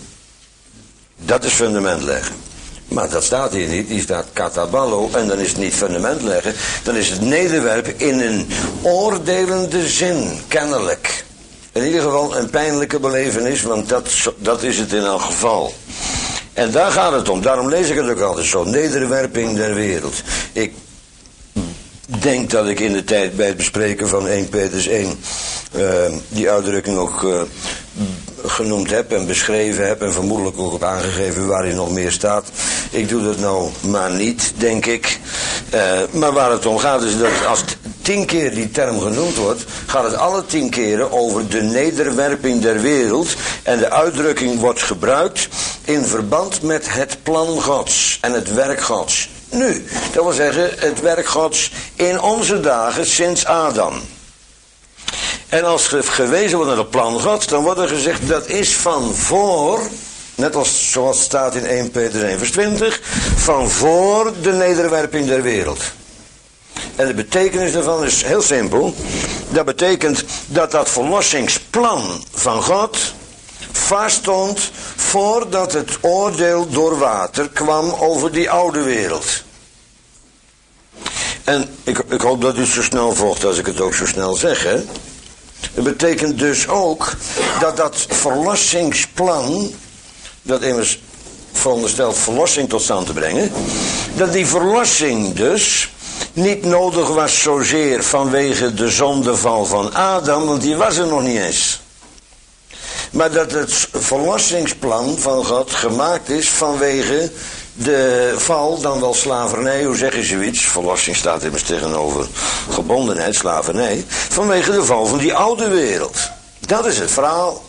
Dat is fundament leggen. Maar dat staat hier niet. Die staat kataballo. En dan is het niet fundament leggen. Dan is het nederwerpen in een oordelende zin. Kennelijk. In ieder geval een pijnlijke belevenis. Want dat is het in elk geval. En daar gaat het om. Daarom lees ik het ook altijd zo. Nederwerping der wereld. Ik denk dat ik in de tijd bij het bespreken van 1 Petrus 1 die uitdrukking ook genoemd heb en beschreven heb en vermoedelijk ook heb aangegeven waar hij nog meer staat. Ik doe dat nou maar niet, denk ik. Maar waar het om gaat is dat als 10 keer die term genoemd wordt, gaat het alle 10 keren over de nederwerping der wereld. En de uitdrukking wordt gebruikt in verband met het plan Gods en het werk Gods. Nu, dat wil zeggen het werk Gods in onze dagen sinds Adam. En als gewezen wordt naar het plan Gods, dan wordt er gezegd dat is van voor, net als zoals het staat in 1 Petrus 1 vers 20, van voor de nederwerping der wereld. En de betekenis daarvan is heel simpel. Dat betekent dat dat verlossingsplan van God vaststond voordat het oordeel door water kwam over die oude wereld. En ik hoop dat u het zo snel volgt als ik het ook zo snel zeg, hè. Het betekent dus ook dat dat verlossingsplan, dat immers veronderstelt verlossing tot stand te brengen, dat die verlossing dus niet nodig was zozeer vanwege de zondeval van Adam, want die was er nog niet eens. Maar dat het verlossingsplan van God gemaakt is vanwege de val, dan wel slavernij, hoe zeg je zoiets? Verlossing staat immers tegenover gebondenheid, slavernij. Vanwege de val van die oude wereld. Dat is het verhaal.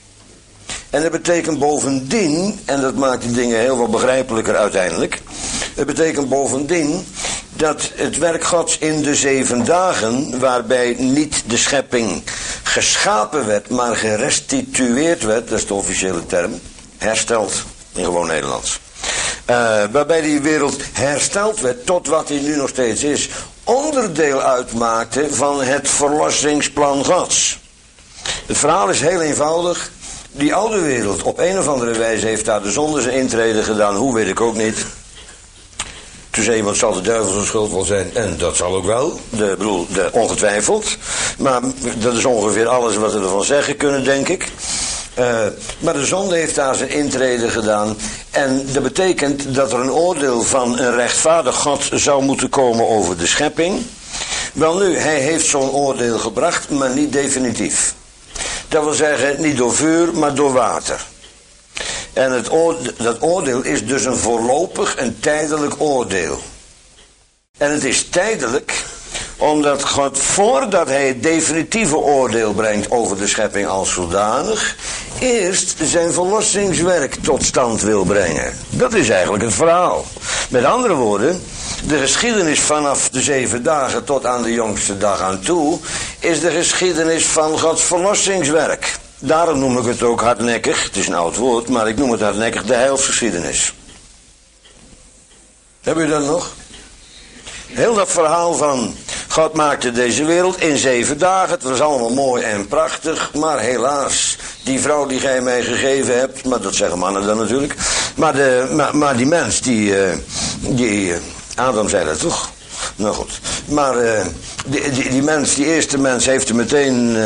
En dat betekent bovendien, en dat maakt die dingen heel wat begrijpelijker uiteindelijk. Het betekent bovendien dat het werk Gods in de 7 dagen, waarbij niet de schepping geschapen werd, maar gerestitueerd werd, dat is de officiële term, hersteld in gewoon Nederlands. Waarbij die wereld hersteld werd tot wat hij nu nog steeds is, onderdeel uitmaakte van het verlossingsplan Gods. Het verhaal is heel eenvoudig. Die oude wereld, op een of andere wijze heeft daar de zonde zijn intrede gedaan, hoe weet ik ook niet. Toen zei iemand, zal de duivel zijn schuld wel zijn? En dat zal ook wel, ongetwijfeld. Maar dat is ongeveer alles wat we ervan zeggen kunnen, denk ik. Maar de zonde heeft daar zijn intrede gedaan. En dat betekent dat er een oordeel van een rechtvaardig God zou moeten komen over de schepping. Welnu, hij heeft zo'n oordeel gebracht, maar niet definitief. Dat wil zeggen, niet door vuur, maar door water. En dat oordeel is dus een voorlopig, een tijdelijk oordeel. En het is tijdelijk, omdat God, voordat hij het definitieve oordeel brengt over de schepping als zodanig, eerst zijn verlossingswerk tot stand wil brengen. Dat is eigenlijk het verhaal. Met andere woorden, de geschiedenis vanaf de 7 dagen tot aan de jongste dag aan toe, is de geschiedenis van Gods verlossingswerk. Daarom noem ik het ook hardnekkig, het is een oud woord, maar ik noem het hardnekkig de heilsgeschiedenis. Hebben u dat nog? Heel dat verhaal van God maakte deze wereld in 7 dagen. Het was allemaal mooi en prachtig. Maar helaas, die vrouw die gij mij gegeven hebt. Maar dat zeggen mannen dan natuurlijk. Maar die mens, die Adam zei dat toch? Nou goed. Maar die mens, die eerste mens heeft er meteen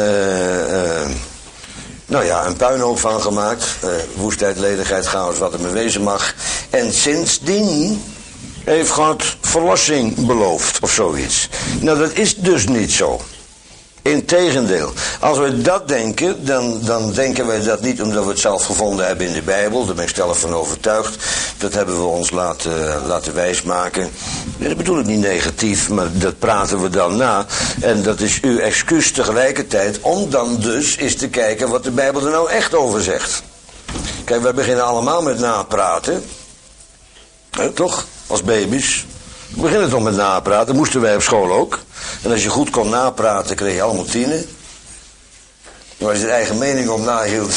een puinhoop van gemaakt. Woestheid, ledigheid, chaos, wat er mee wezen mag. En sindsdien heeft God verlossing beloofd of zoiets. Nou, dat is dus niet zo. Integendeel. Als we dat denken, dan denken wij dat niet omdat we het zelf gevonden hebben in de Bijbel. Daar ben ik stellig van overtuigd. Dat hebben we ons laten wijsmaken. Dat bedoel ik niet negatief, maar dat praten we dan na. En dat is uw excuus tegelijkertijd om dan dus eens te kijken wat de Bijbel er nou echt over zegt. Kijk, wij beginnen allemaal met napraten. Toch? Als baby's. We beginnen toch met napraten. Moesten wij op school ook. En als je goed kon napraten, kreeg je allemaal 10. Maar als je er eigen mening op nahield.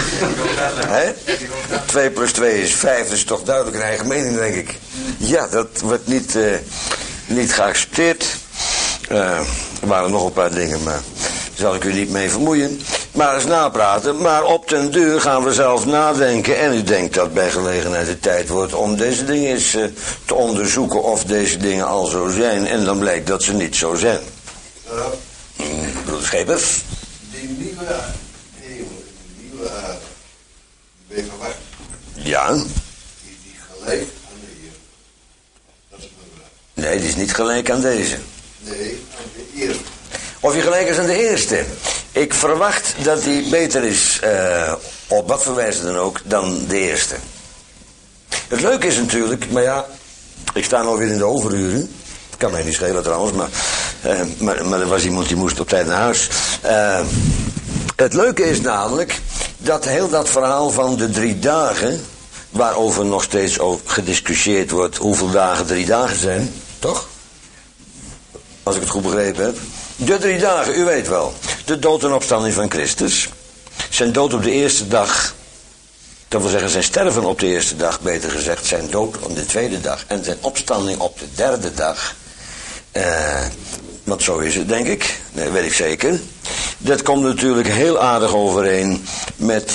2 + 2 is 5. Dat is toch duidelijk een eigen mening, denk ik. Ja, dat wordt niet geaccepteerd. Er waren nog een paar dingen, maar daar zal ik u niet mee vermoeien. Maar eens napraten. Maar op den duur gaan we zelf nadenken. En ik denk dat bij gelegenheid de tijd wordt om deze dingen eens te onderzoeken of deze dingen al zo zijn. En dan blijkt dat ze niet zo zijn. Broeder Schepers? Die nieuwe hemel, die nieuwe aarde, ben je verwacht? Ja. Die gelijk aan de hier. Dat is mijn vraag. Nee, die is niet gelijk aan deze. Nee, aan de eerste. Of je gelijk is aan de eerste. Ik verwacht dat die beter is, op wat voor wijze dan ook, dan de eerste. Het leuke is natuurlijk, maar ja, ik sta nou weer in de overuren. Kan mij niet schelen trouwens, maar er was iemand die moest op tijd naar huis. Het leuke is namelijk dat heel dat verhaal van de 3 dagen, waarover nog steeds ook gediscussieerd wordt hoeveel dagen 3 dagen zijn, toch? Als ik het goed begrepen heb. De 3 dagen, u weet wel. De dood en opstanding van Christus. Zijn dood op de eerste dag. Dat wil zeggen zijn sterven op de eerste dag, beter gezegd. Zijn dood op de tweede dag. En zijn opstanding op de 3e dag. Want zo is het, denk ik. Nee, weet ik zeker. Dat komt natuurlijk heel aardig overeen met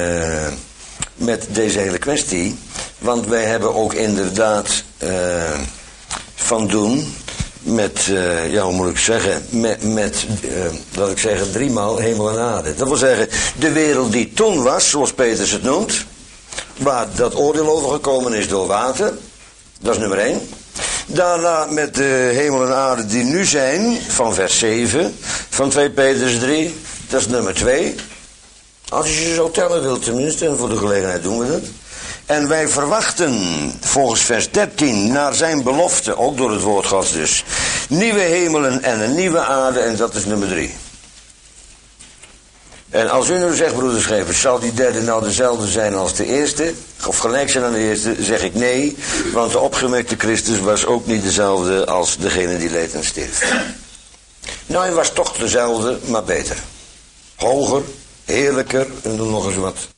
deze hele kwestie. Want wij hebben ook inderdaad van doen hoe moet ik zeggen, laat ik zeggen, 3 maal hemel en aarde. Dat wil zeggen, de wereld die toen was, zoals Petrus het noemt, waar dat oordeel over gekomen is door water, dat is nummer 1. Daarna met de hemel en aarde die nu zijn, van vers 7, van 2 Petrus 3, dat is nummer 2. Als je ze zo tellen wilt tenminste, en voor de gelegenheid doen we dat. En wij verwachten, volgens vers 13, naar zijn belofte, ook door het woord Gods dus, nieuwe hemelen en een nieuwe aarde, en dat is nummer 3. En als u nu zegt, broederschepers, zal die derde nou dezelfde zijn als de eerste, of gelijk zijn aan de eerste, zeg ik nee, want de opgewekte Christus was ook niet dezelfde als degene die leed en stierf. Nou, hij was toch dezelfde, maar beter. Hoger, heerlijker, en dan nog eens wat.